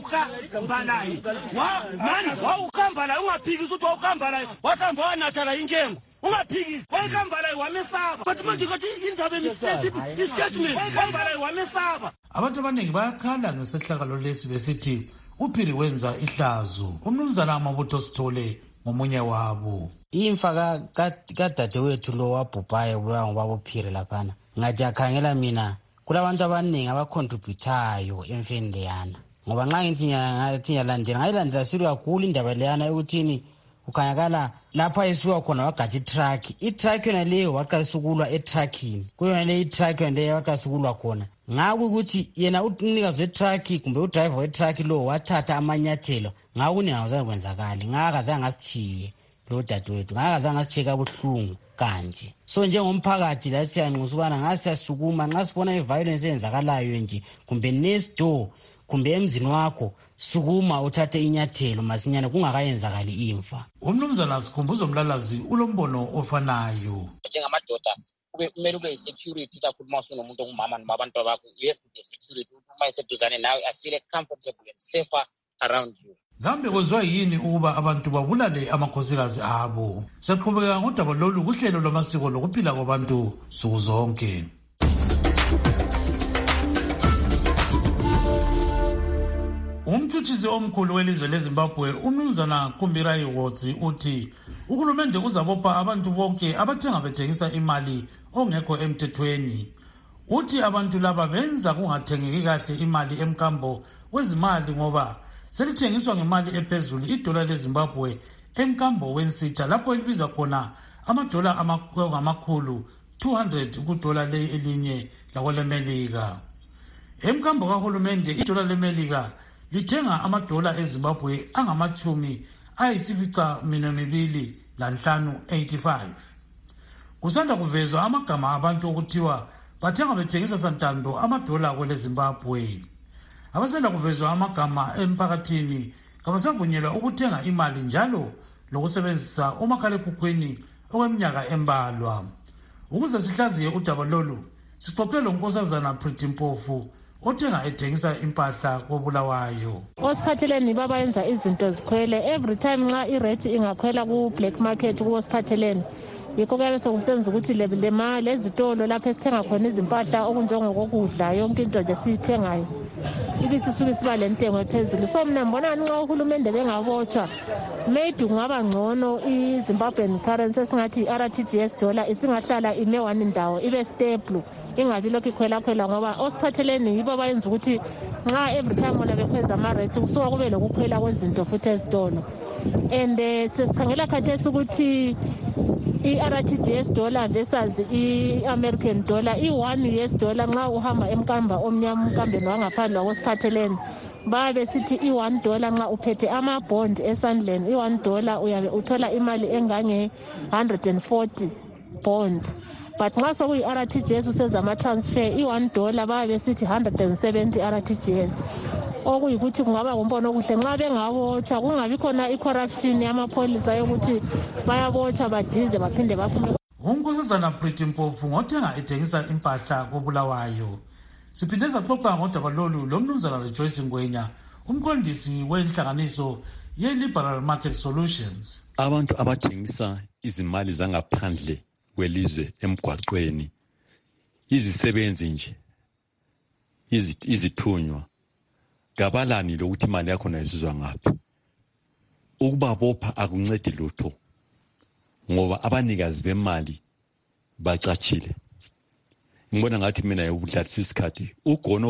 S22: wawuhamba laye ungaphikisi ukuthi wawuhamba laye wakhamba wanatha la inkengo ungaphikisi wawuhamba laye wamesaba kodwa manje kothi indaba istatement wawuhamba laye wamesaba.
S14: Abantu abaningi bayakhala ngesehlakalo lesi besithi uPhiri wenza ihlazo. Umnumzana Mabutho Sithole ngomunye wabo.
S16: Imfa kadadewethu lo wabhubhayo ubulawa ngubaba uPhiri laphana ngathi akhangela mina kulabantu abaningi abacontributayo emfeni leyana ngoba nxa ngithi ngiyalandela ngayilandela silo kakhulu indaba leyana ekuthini ukhanyakala lapha esuka khona wagathi itruck yona leyo waqalisa ukulwa etruckini kuyona le itruck yona leyo waqalisa ukulwa khona ngaku ukuthi yena umnikazi wetruck kumbe udriver wetruck lo wathatha amanyathelo ngaku ningazange kwenzakala ngakazange ngasichiye lo dadewethu ngakazange ngasicheka buhlungu kanje. So njengomphakathi la siyanxusa ubana ngasiyasukuma nxa sibona iviolence eyenzakalayo nje kumbe next door kumbe emzini wakho sukuma uthathe inyathelo masinyane kungakayenzakali imfa.
S14: Umnumzana Sikhumbuzo Mlalazi ulombono ofanayo.
S23: Njengamadoda kumele ube security kakhulu uma usunomuntu ongumama noma abantu bakho you have to be security uma eseduzane nawe afile comfortable and safer around you.
S14: Kambe kuzwa yini ukuba abantu babulale amakhosikazi abo? Saqhubeka ngodaba lolu kuhlelo lwamasiko lokuphila kwabantu suku zonke. Umthuthisi omkhulu welizwe leZimbabwe uMnumzana Kumbirayi Wotsi uthi uhulumende uzabopha abantu bonke abathenga bethengisa imali ongekho emthethweni. Uthi abantu laba benza kungathengeki kahle imali emkambo wezimali ngoba selithengiswa ngemali ephezulu idola leZimbabwe emkambo wensitha lapho elibiza khona amadola amakhulu 200 kudola elinye lakwelemelika. Emkambo kahulumende idola lemelika lithenga amadola eZimbabwe angama-2.85. Kusanda kuvezwa amagama abantu okuthiwa bathenga bethengisa santando amadola kwele Zimbabwe. Abasanda kuvezwa amagama emphakathini kabasavunyelwa ukuthenga imali njalo lokusebenzisa umakhalekhukhwini okweminyaka embalwa. Ukuze sihlaziye udaba lolu sixoxe lonkosazana Pretty Mpofu othenga ethengisa impahla kobulawayo.
S24: Osiphatheleni babayenza izinto zikhwele every time nxa irate ingakhwela ku black market kuosiphatheleni yikho kuyabe sokusenza ukuthi lezitolo lapho esithenga khona izimpahla okunjengokudla yonke into nje siyithengayo ibisisuke siba lentengo ephezulu. So mina mbona nxa uhulumende bengabotshwa maybe kungaba ngcono iZimbabwean currency esingathi RTGS dollar isingahlala ime one ndawo ibe stable ingabi lokhu ikhwela ngoba osiphatheleni yibo bayenza ukuthi nxa every time bona bekhweza ama-rates kusuka kube lokukhwela kwezinto futhi ezitolo. And sesikhangela khathesi ukuthi i-RTGS dollar versus i-American dollar. I-1 US dollar nxa uhamba emkamba omnyama umkambeni wangaphandle wakwesiphatheleni babe sithi i-1 dollar nxa uphethe ama-bond esandleni i-1 dollar uyabe uthola imali engange 140 bond. But nxa sokuyi-RTGS usenza ama-transfer i-1 dollar babe sithi 170 RTGS. Okuyikuthi kungaba ngumbono okuhle nxa bengabotshwa kungabi khona i-corruption yamapholisa yokuthi bayabotsha badize baphinde baphume.
S14: uNkosazana Pretty Mpofu ngothenga ethengisa impahla koBulawayo. Siphinde saxoxa ngodaba lolu lomnumzana Rejoice Ngwenya, umqondisi wenhlanganiso ye-Liberal Market Solutions.
S3: Abantu abathengisa izimali zangaphandle kwelizwe emgwaqweni, izisebenzi nje, izithunywa, gabalani lokuthi imali yakho nayisizwa ngaphi. Ukubabopha akuncedi lutho ngoba abanikazi bemali bacachile. Ngibona ngathi mina yobudlathi isikhathi ugono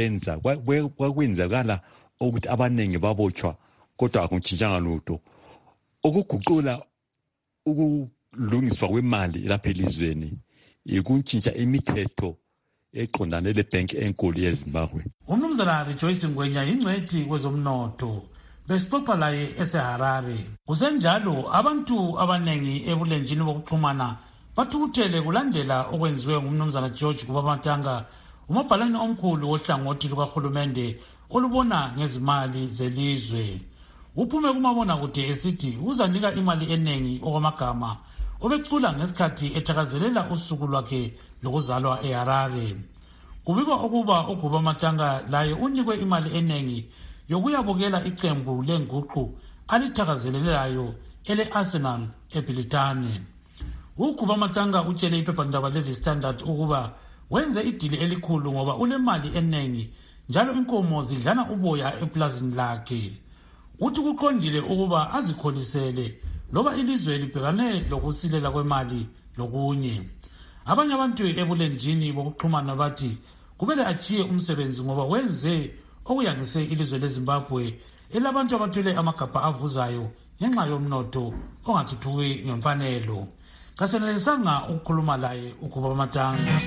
S3: wakwenzakala ukuthi abaningi babotshwa kodwa akuntshintshanga lutho. Ukuguqula ukulungiswa kwemali lapha elizweni ikuntshintsha imithetho eqondane lebhenki enkulu yeZimbabwe.
S14: Umnumzana Rejoice Ngwenya ingcwethi kwezomnotho besixoxa laye eseHarare. Kusenjalo abantu abanengi ebulenjini bokuxhumana bathukuthele kulandela okwenziwe ngumnumzana George Kubamatanga, umabhalane omkhulu wohlangothi lukahulumende olubona ngezimali zelizwe. Uphume kumabona kude esithi uzanika imali enengi okwamagama obecula ngesikhathi ethakazelela usuku lwakhe lokuzalwa eHarare. Kubikwa ukuba uGubamatanga laye unikwe imali enengi yokuyabukela iqembu lenguqu alithakazelelayo ele-Arsenal eBilitane. uGubamatanga utshele iphephandaba leli Standard ukuba wenze idili elikhulu ngoba unemali enengi njalo inkomo zidlana uboya eplazini lakhe. Uthi kuqondile ukuba azikholisele loba ilizwe libhekane lokusilela kwemali lokunye. Abanye abantu ebulenjini bokuxhumana bathi kumele achiye umsebenzi ngoba wenze okuyangise ilizwe leZimbabwe elabantu abathwele amagabha avuzayo ngenxa yomnotho ongathuthuki ngemfanelo. Kasenelisanga ukukhuluma laye uGubamatanga.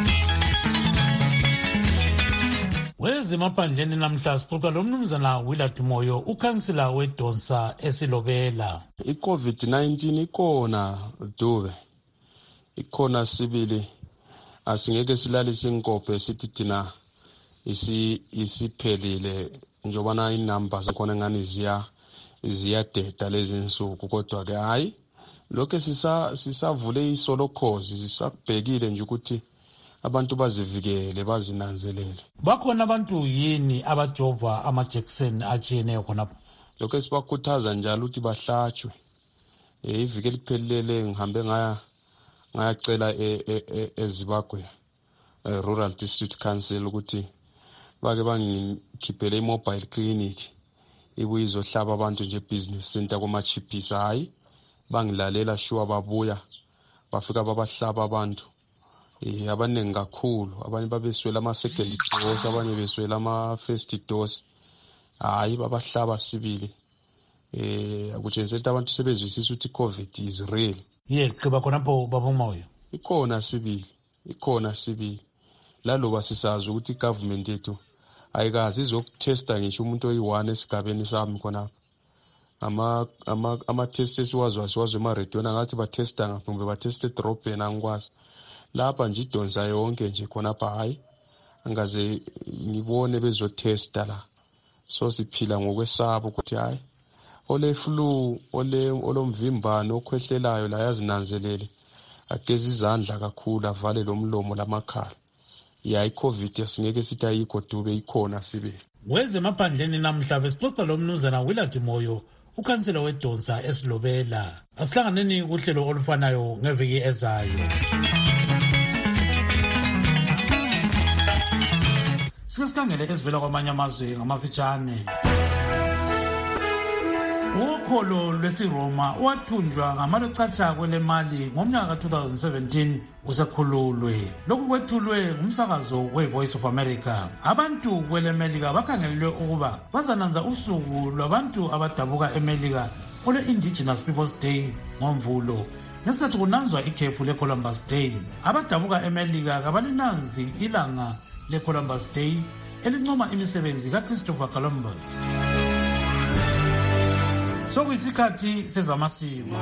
S14: Wezemaphandleni namhla sixoxa lomnumzana Willard Moyo, ukhansila weDonsa eSilobela.
S17: I-COVID-19 ikona Dube, ikhona sibili, asingeke silalise inkophe sithi thina isiphelile njobana inamba zakhona ngani ziyadeda lezi nsuku, kodwa ke hayi lokho sisavule isolokhozi, sisabhekile nje ukuthi abantu bazivikele bazinanzelele. Bakhona abantu yini abajova amajekiseni atshiyeneyo khonapho? Lokho sibakhuthaza njalo ukuthi bahlatshwe. Iviki eliphelele ngihambe ngayacela eZimbabwe Rural District Council ukuthi bake bangikhiphele i-mobile clinic ibuye izohlaba abantu nje business center kuma-chippisa. Hayi bangilalela sure babuya bafika babahlaba abantu abaningi kakhulu, abanye babeswela ama-second dose, abanye beswela ama-first dose. Hayi babahlaba sibili. Akutshengisa ukuthi abantu sebezwisisa ukuthi i-COVID is real. Qhiba khonapho babumoyo ikhona sibili laloba sisazi ukuthi i-government yethu ayikazi izokuthesta ngisho umuntu oyi-1 esigabeni sami khonapho. Ama-test siwazwe emarediyoni angathi bathesta ngaphi kumbe batheste edrobheni angikwazi. Lapha nje idonsa yonke nje khonapha hayi angaze ngibone bezothesta la. So siphila ngokwesaba ukuthi hayi ole-flu olomvimbano okhwehlelayo la yazinanzelele ageze izandla kakhulu avale lo mlomo lamakhala. I-COVID asingeke sithi ayikho Dube, ikhona sibe. Wezemaphandleni namhla besixoxa lomnumzana Willard Moyo, ukhansela weDonsa eSilobela. Asihlanganeni kuhlelo olufanayo ngeviki ezayo. Sikhangele esivela kwamanye amazwe ngamafitshane. Ukholo lwesiRoma wathunjwa ngamalochacha kwelemali ngomnyaka ka-2017 usekhululwe. Lokhu kwethulwe ngumsakazo we-Voice of America. Abantu kwelemelika bakhangelelwe ukuba bazananza usuku lwabantu abadabuka emelika ole-Indigenous Peoples Day ngoMvulo
S14: ngesikhathi kunanzwa ikhefu le-Columbus Day. Abadabuka emelika kabalinanzi ilanga le-Columbus Day elincoma imisebenzi kaChristopher Columbus. Sokuyisikhathi sezamasiko.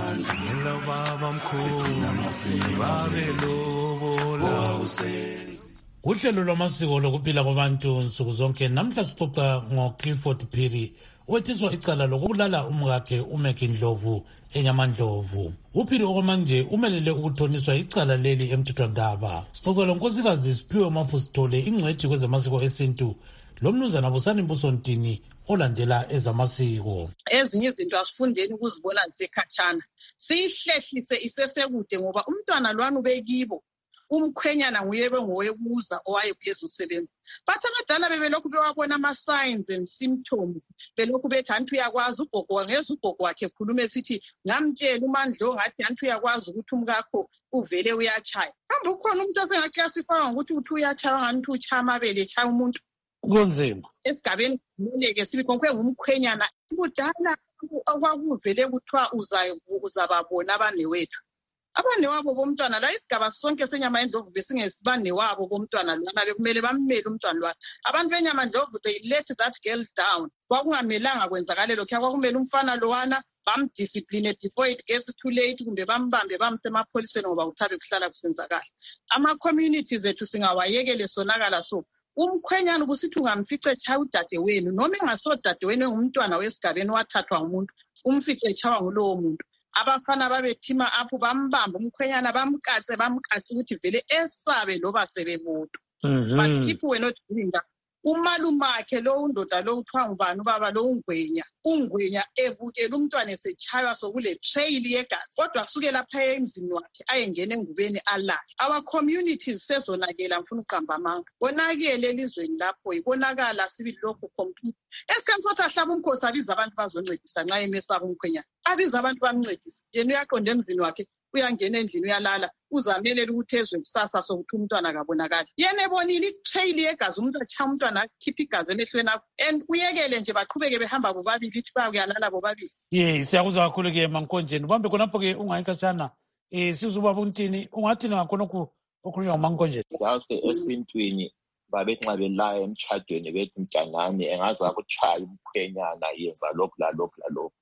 S14: Uhlelo lwamasiko lokuphila kwabantu nsuku zonke namhla sixoxa ngoClifford Phiri wethiswa icala lokubulala umkakhe uMaggie Ndlovu eNyamandlovu. uPhiri okwamanje umelele ukuthoniswa icala leli emthethwandaba. Sixoxa lonkosikazi Siphiwe Mafusithole ingcwethi kwezamasiko esintu lomnumzana Busani Mbusontini olandela ezamasiko.
S18: Ezinye izinto asifundeni ukuzibona zisekhatshana, siyihlehlise isesekude ngoba umntwana lwana ubekibo, umkhwenyana nguye bengowebuza owayebuye ezosebenza. Bathi abadala bebelokhu bewabona ama-signs and symptoms, belokhu bethi anti uyakwazi ugogo ngeze ugogo wakhe khulume sithi ngamtshela uMandlo ngathi anti uyakwazi ukuthi umkakho uvele uyachaya. Kambe ukhona umuntu osengaklasifaywa ngokuthi uthi uyachaya ngathi uchaya amabele echaya umuntu
S14: kunzima
S18: esigabeni kumele sibe konke ngumkhwenyana kudala okwakuvele kuthiwa uzababona abanewethu abanewabo bomntwana la isigaba sonke senyama endlovu besingesibane-wabo bomntwana lwana bekumele bamele umntwana lwana. Abantu benyama ndlovu they let that girl down. Kwakungamelanga kwenzakale lokhu, kwakumele umfana lowana bamdiscipline before it gets too late, kumbe bambambe bamsemapholiseni ngoba kuthabe kuhlala kusenzakala. Ama-communities ethu singawayekele sonakala so. Umkhwenyana ubusithi ungamfice echaya udadewenu noma engasodadewenu engumntwana wesigabeni wathathwa ngumuntu umfice echawa ngulowo muntu. Abafana babethima apho bambamba umkhwenyana bamkatse ukuthi vele esabe loba sebebodwa. But people were not doing that. Umalumakhe lo undoda lo uthiwa ngubani ubaba lo ungwenya ebukela umntwana esechaywa sokule trail yegazi kodwa suke lapha emzini wakhe ayengena engubeni alala. Our communities sezonakela mfuna uqamba amanga bonakele elizweni lapho ibonakala sibili lokhu complete. Esikhathi sokuthi ahlaba umkhosi abiza abantu bazoncedisa nxa emesaba umkhwenyana abiza abantu bamncedisa yena uyaqonda emzini wakhe uyangena endlini uyalala uzamelela ukuthi ezwe kusasa sokuthi umntwana akabonakali. Yena ebonile i-trail yegazi umuntu achaya umntwana akhipha igazi emehlweni akho and uyekele nje baqhubeke behamba bobabili ithi bayakuyalala bobabili.
S14: Siyakuzwa kakhulu-ke Mankonjeni. Ubambe khonapho-ke ungayikhatshana sizubaba uNtini ungathini ngakhona okhulunywa nguMankonjeni?
S4: Sase esintwini babethi nxa belaya emtshadweni bethi mntanami engaze akuchaya umkhwenyana yenza lokhu lalokhu lalokhu.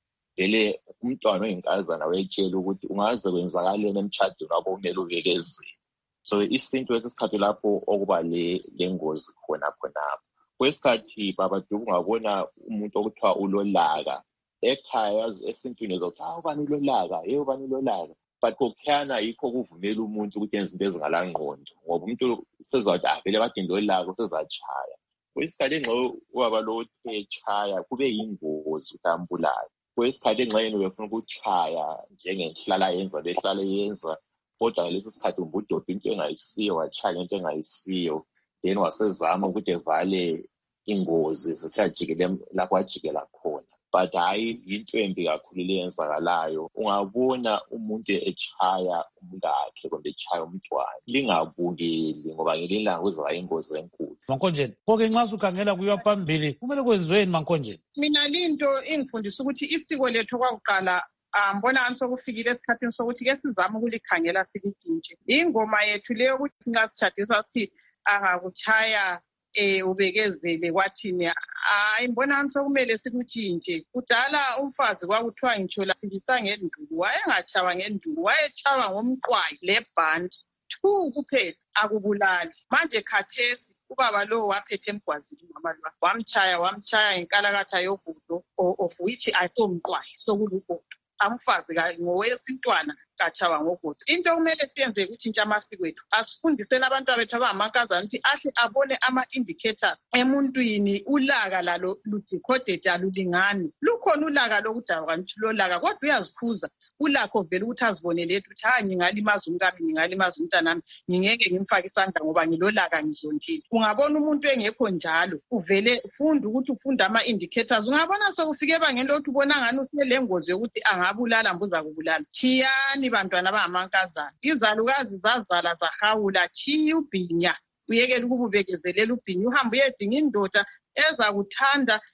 S4: Vele umntwana oyinkazana wetshela ukuthi ungaze kwenzakaleni emtshadweni wabo kumele ubekezele. So isintu esesikhathi lapho okuba lengozi khonapho. Kwesikhathi babaduku ungabona umuntu okuthiwa ulolaka ekhaya esintwini ezokuthi ubani ulolaka ubani ulolaka. But kokukhana yikho kuvumela umuntu ukuthi yenze into ezingalangqondo ngoba umuntu sezathi vele bathi ndolaka usezachaya. Kwesikhathi engxe ubaba lo echaya kube yingozi utambulayo. Kwesikhathi engxenye befuna ukuchaya njengenhlala yenza behlala yenza kodwa lesi sikhathi umbudoda into engayisiyo wachaya into engayisiyo then wasezama ukuthi evale ingozi zisajikele lapho ajikela khona. But hayi into embi kakhulu leyenzakalayo. Ungabona umuntu echaya umkakhe kumbe echaya umntwana lingabukeli ngoba ngelinye ilanga kuzaba ingozi enkulu.
S14: Mankonjeni, phoke nxa usukhangela kuyiwa phambili kumele kwenziweni Mankonjeni?
S18: Mina linto ingifundisa ukuthi isiko lethu kwakuqala mbona ansokufikile esikhathini sokuthi ke sizama ukulikhangela silitshintshe. Ingoma yethu leyo ukuthi nxa sitshadisa sithi angakuchaya ubekezele kwathini mbona sokumele sikutshintshe. Kudala umfazi kwakuthiwa ngitsho la silisa ngenduku wayengachawa ngenduku wayechawa ngomqwayi lebhandi 2 kuphela akubulali. Manje khathesi ubaba lo waphethe emgwazini ngamalwa wamchaya inkalakatha yogudo of which ayisomqwayi sokulugodo. Amfazi ngowesintwana kachawa ngogodo. Into kumele siyenze ukutshintsha amasiko ethu. Asifundiseni abantu abethu abangamankazana ukuthi ahle abone ama-indicators emuntwini. Ulaka lalo ludicoded alulingani. Lukhona ulaka lokudalwa nje lolaka kodwa uyazikhuza. Ulakho vele ukuthi azibonele ukuthi ngingalimaza umkami ngingalimaza umntanami ngingeke ngimfake isandla ngoba ngilolaka ngizondile. Ungabona umuntu engekho njalo uvele funda ukuthi ufunda ama-indicators. Ungabona sokufike ebangeni lokuthi ubona ngani uselengozi yokuthi angabulala mbuza kubulala. Chiyani bantwana abangamankazana. Izalukazi zazala zahawula chiya ubhinya uyekele ukubekezelela ubhinya uhambe uyedinga indoda ezakuthanda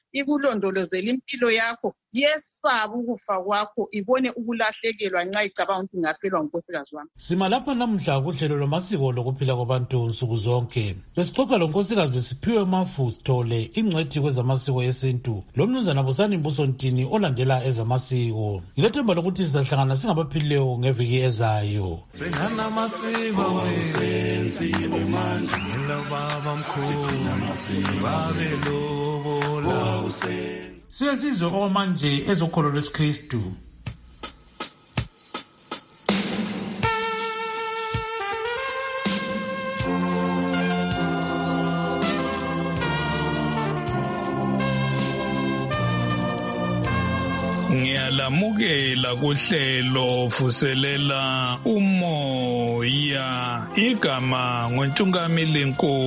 S18: ikulondolozela impilo yakho, yesaba ukufa kwakho, ibone ukulahlekelwa nxa icabanga ukuthi ngafelwa ngunkosikazi wami.
S14: Sima lapha namuhla kuhlelo lwamasiko lokuphila kwabantu nsuku zonke. Besixoxa lonkosikazi Siphiwe Mafusi Thole, ingcwethi kwezamasiko esintu, lomnumzana Busani Mbusontini olandela ezamasiko. Ngilethemba lokuthi sizahlangana singabaphilileyo ngeviki ezayo. Siyasizwe omanje ezokholo lwesikristu.
S6: Ngiyalamukela kuhlelo vuselela umoya, igama ngoNtungamili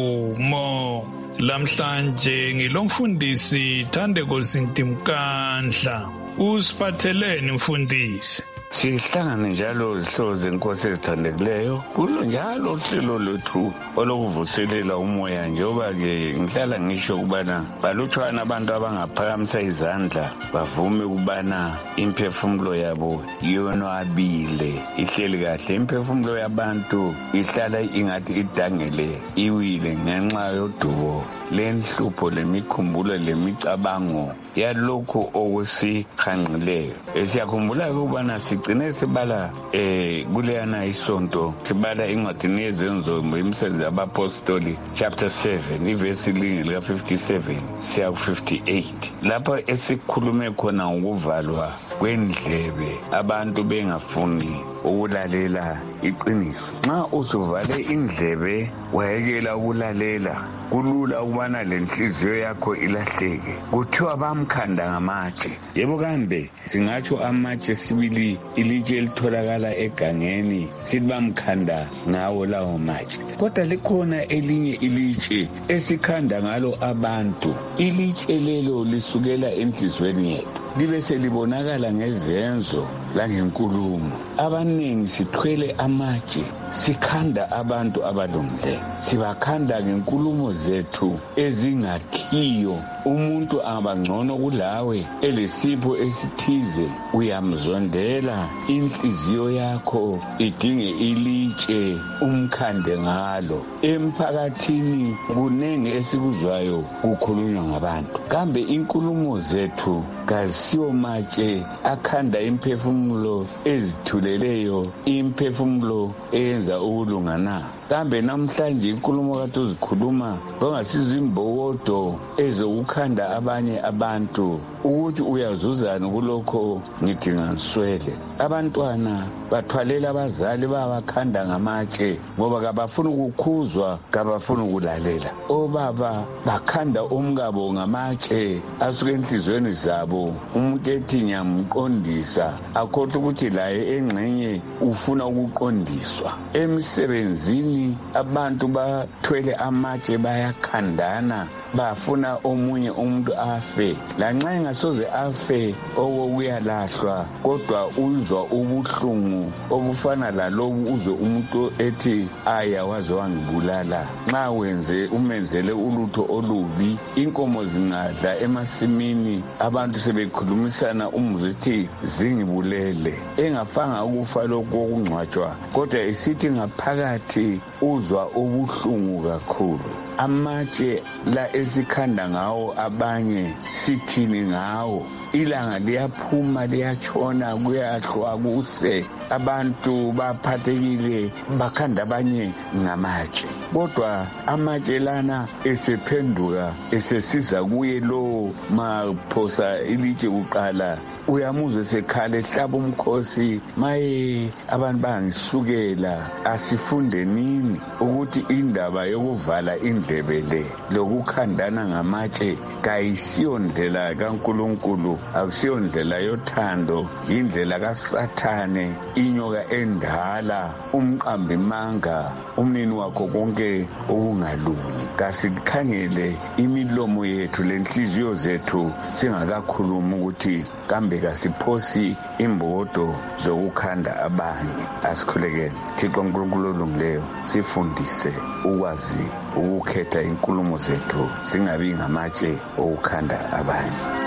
S6: Nkomo. Lamhlanje ngilomfundisi Thandeko Sintimkandla. Usiphatheleni mfundisi?
S7: Sihlangane njalo zihlobo zenkosi ezithandekileyo kulo njalo uhlelo lwethu olokuvuselela umoya, njengoba-ke ngihlala ngisho ukubana balutshwana abantu abangaphakamisa izandla bavume ukubana imphefumulo yabo yonwabile, ihleli kahle. Imphefumulo yabantu ihlala ingathi idangele iwile ngenxa yodubo lenhlupho lemikhumbulo lemicabango yalokhu okusihanqileyo. Siyakhumbula ukubana sigcine sibala kuleyana isonto sibala incwadini yezenzo imisebenzi yabapostoli chapter 7 ivesi lika 57 siya 58, lapha esikhulume khona ukuvalwa kwendlebe, abantu bengafuni ukulalela iqiniso. Nxa usuvale indlebe wayekela ukulalela, kulula ukubana lenhliziyo yakho ilahleke. Kuthiwa bamkhanda ngamatshe. Yebo kambe singatsho amatshe sibili ilitshe elitholakala egangeni sithi bamkhanda ngawo lawo matshe. Kodwa likhona elinye ilitshe esikhanda ngalo abantu. Ilitshe lelo lisukela enhlizweni yethu, libe selibonakala ngezenzo langenkulumo. Abaningi sithwele amatshe sikhanda abantu abalungileyo, sibakhanda ngenkulumo zethu ezingakhiyo. Umuntu angabangcono kulawe elesipho esithize, uyamzondela, inhliziyo yakho idinge ilitshe umkhande ngalo. Emphakathini kunenge esikuzwayo kukhulunywa ngabantu, kambe inkulumo zethu kazisiyo matshe akhanda imphefumulo ezithuleleyo, imphefumulo eyenza ukulunga na? Kambe namhlanje inkulumo kade uzikhuluma bangasiza imbokodo ezokukhanda abanye abantu ukuthi uyazuzana kulokho ngidinga nswele. Abantwana bathwalela abazali babakhanda ngamatshe ngoba kabafuna ukukhuzwa, kabafuna ukulalela. Obaba bakhanda omkabo ngamatshe asuke enhlizweni zabo. Umuntu ethi ngiyamqondisa akhohle ukuthi laye engxenye ufuna ukuqondiswa. Emsebenzini abantu bathwele amatshe bayakhandana, bafuna omunye umuntu afe. Lanxa engasoze afe okuyalahlwa, kodwa uzwa ubuhlungu obufana lalobu uzwe umuntu ethi aya waze wangibulala. Nxa umenzele ulutho olubi, inkomo zingadla emasimini, abantu sebekhulumisana umuzwe ethi zingibulele. Engafanga ukufa lokhu okungcwatshwa, kodwa esithi ngaphakathi uzwa ubuhlungu kakhulu. Amatshe la esikhanda ngawo abanye sithini ngawo? Ilanga liyaphuma liyatshona kuyahlwa kuse, abantu baphathekile bakhanda abanye ngamatshe. Kodwa amatshe lana esephenduka esesiza kuye lo maphosa ilitshe kuqala, uyamuzwe sekhala ehlaba umkhosi, maye abantu bangisukela. Asifunde nini ukuthi indaba yokuvala indlebe le lokukhandana ngamatshe kayisiyo ndlela kaNkulunkulu, akusiyo ndlela yothando, indlela kaSathane, inyoka endala, umqambi manga, umnini wakho konke konke okungalungi kasikhangele imilomo yethu lenhliziyo zethu singakakhuluma ukuthi kambe kasiphosi imbodo zokukhanda abanye. Asikhulekele Thixo uNkulunkulu olungileyo, sifundise ukwazi ukukhetha inkulumo zethu singabi ngamatshe okukhanda abanye.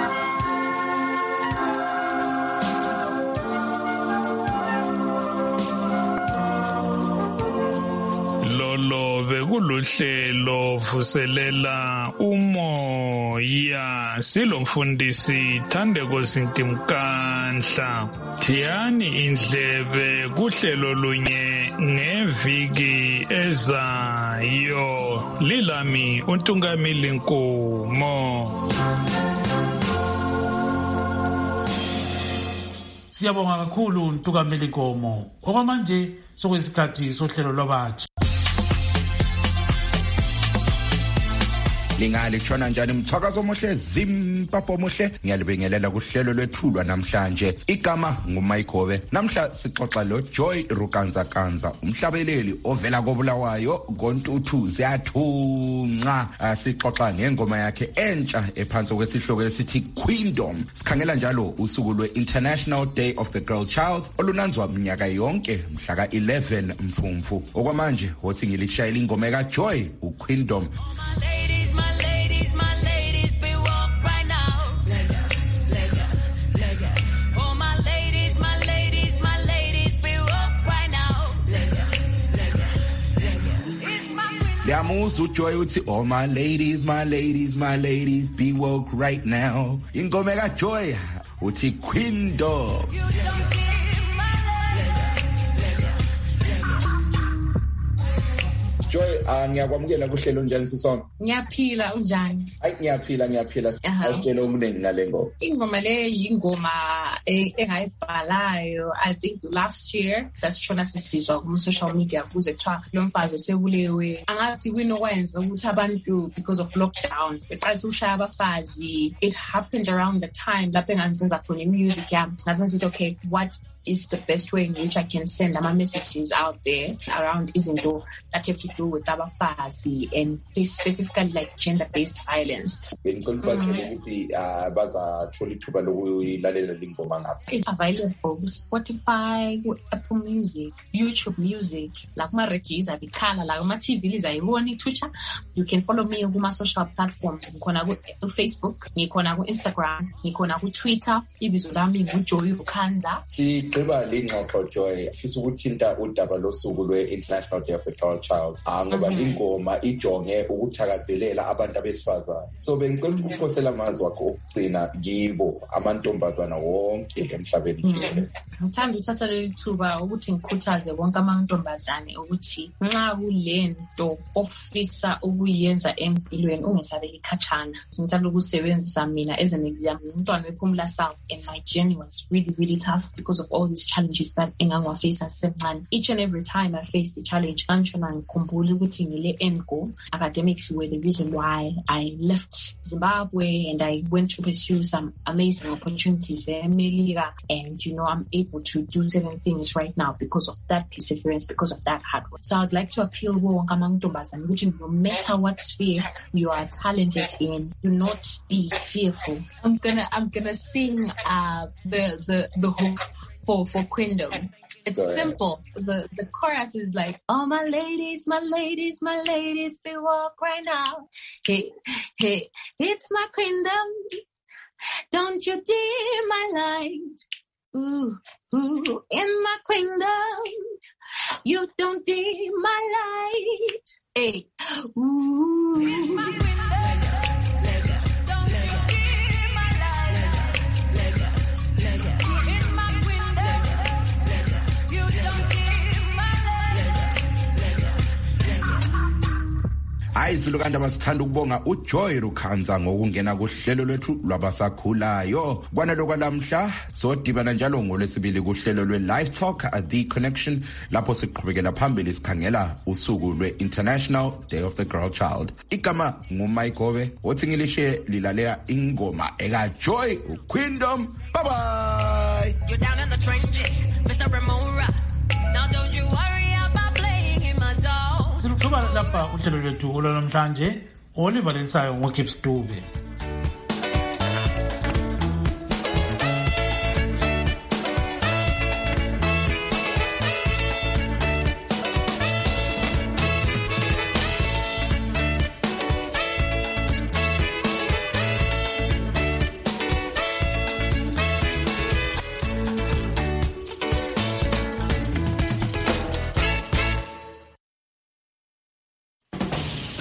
S6: Bekuluhlelo vuselela umoya silomfundisi Thandeko Sintimkanhla. Thiyani indlebe kuhlelo lunye ngeviki ezayo. Lilami uNtungamili Nkomo.
S14: Siyabonga kakhulu uNtungamili Nkomo. Okwamanje sokwesikhathi sohlelo lwabatsha.
S8: Lingale tshona njani mthakazo omuhle zimpapho omuhle ngiyalibingelela kuhlelo lwethulwa namhlanje. Igama nguMayikhove. Namhla sixoxa lo Joy Rukanza umhlabeleli ovela koBulawayo koNtuthu siyathunqa. Sixoxa ngengoma yakhe entsha ephansi kwesihloko esithi Queendom. Sikhangela njalo usuku lwe-International Day of the Girl Child olunanzwa minyaka yonke mhla ka-11 Mfumfu. Okwamanje wothi ngilishayela ingoma kaJoy uQueendom. Yamuzu Joy uthi oh my ladies, be woke right now. Ingoma kaJoy uthi Queendom. Joy, ngiyakwamukela kuhlelo njani sisona?
S9: Ngiyaphila unjani?
S8: Hayi ngiyaphila. Awutshela umningi ngale ngoma.
S9: Ingoma le yingoma engayibhalayo I think last year sasitshona sisizwa kuma social media kuze kuthiwa lo mfazi sebulewe. Angathi kwinokwenza ukuthi abantu because of lockdown beqalisa ukushaya abafazi. It happened around the time lapho enganzenza khona music yami. Ngazenza okay, what is the best way in which I can send my messages out there around izinto that have to do with abafazi and specifically like gender-based violence.
S8: It's
S9: available on Spotify, Apple Music, YouTube Music, like my regis, I become like my TV is I want Twitter. You can follow me on my social platforms. You can go to Facebook, you can go Instagram, you can go Twitter. Ibizulami Joy Rukanza.
S8: Sigqiba lengxoxo Joy fisa ukuthinta udaba losuku lwe-International Day of the Girl Child ngoba ingoma ijonge ukuthakazelela abantu abesifazane. So bengicela ukukhosela amazwi akho okugcina kibo amantombazana wonke emhlabeni jikelele.
S9: Ngithanda ukuthatha leli thuba ukuthi ngikhuthaze bonke amantombazane ukuthi nxa kulento ofisa ukuyenza empilweni ungesabeli khatshana. Ngithanda ukusebenzisa mina as an example. Umntwana wePhumula South and my journey was really tough because of all these challenges that engangwafisa semncane. Each and every time I faced the challenge, ngangishona ngikhumbula ukuthi ngile end goal. Academics were the reason why I left Zimbabwe and I went to pursue some amazing opportunities in America. And I'm able to do certain things right now because of that perseverance, because of that hard work. So I'd like to appeal which no matter what sphere you are talented in, do not be fearful. I'm gonna sing the hook for Queendom. It's simple. The chorus is like, oh my ladies, be walk right now. Hey, it's my Queendom. Don't you dim my light. Ooh, in my Queendom. You don't dim my light. Hey, ooh. It's my Queendom.
S8: Ayizulu kanti abasithanda ukubonga uJoy Rukanza ngokungena kuhlelo lwethu lwabasakhulayo. Kwanalo kwalamhla sodibana njalo ngolwesibili kuhlelo lwe-Live Talk at The Connection lapho siqhubekela phambili sikhangela usuku lwe-International Day of the Girl Child. Igama nguMayikhove othi ngilishe lilalela ingoma ekaJoy uQueendom. Bye bye.
S21: You're down in the trenches, Mr. Remora. Now don't you worry about playing in my zone.
S14: Siqhuba lapha uhlelo lwethu olwanamhlanje olivalisayo ngoGibbs Dube.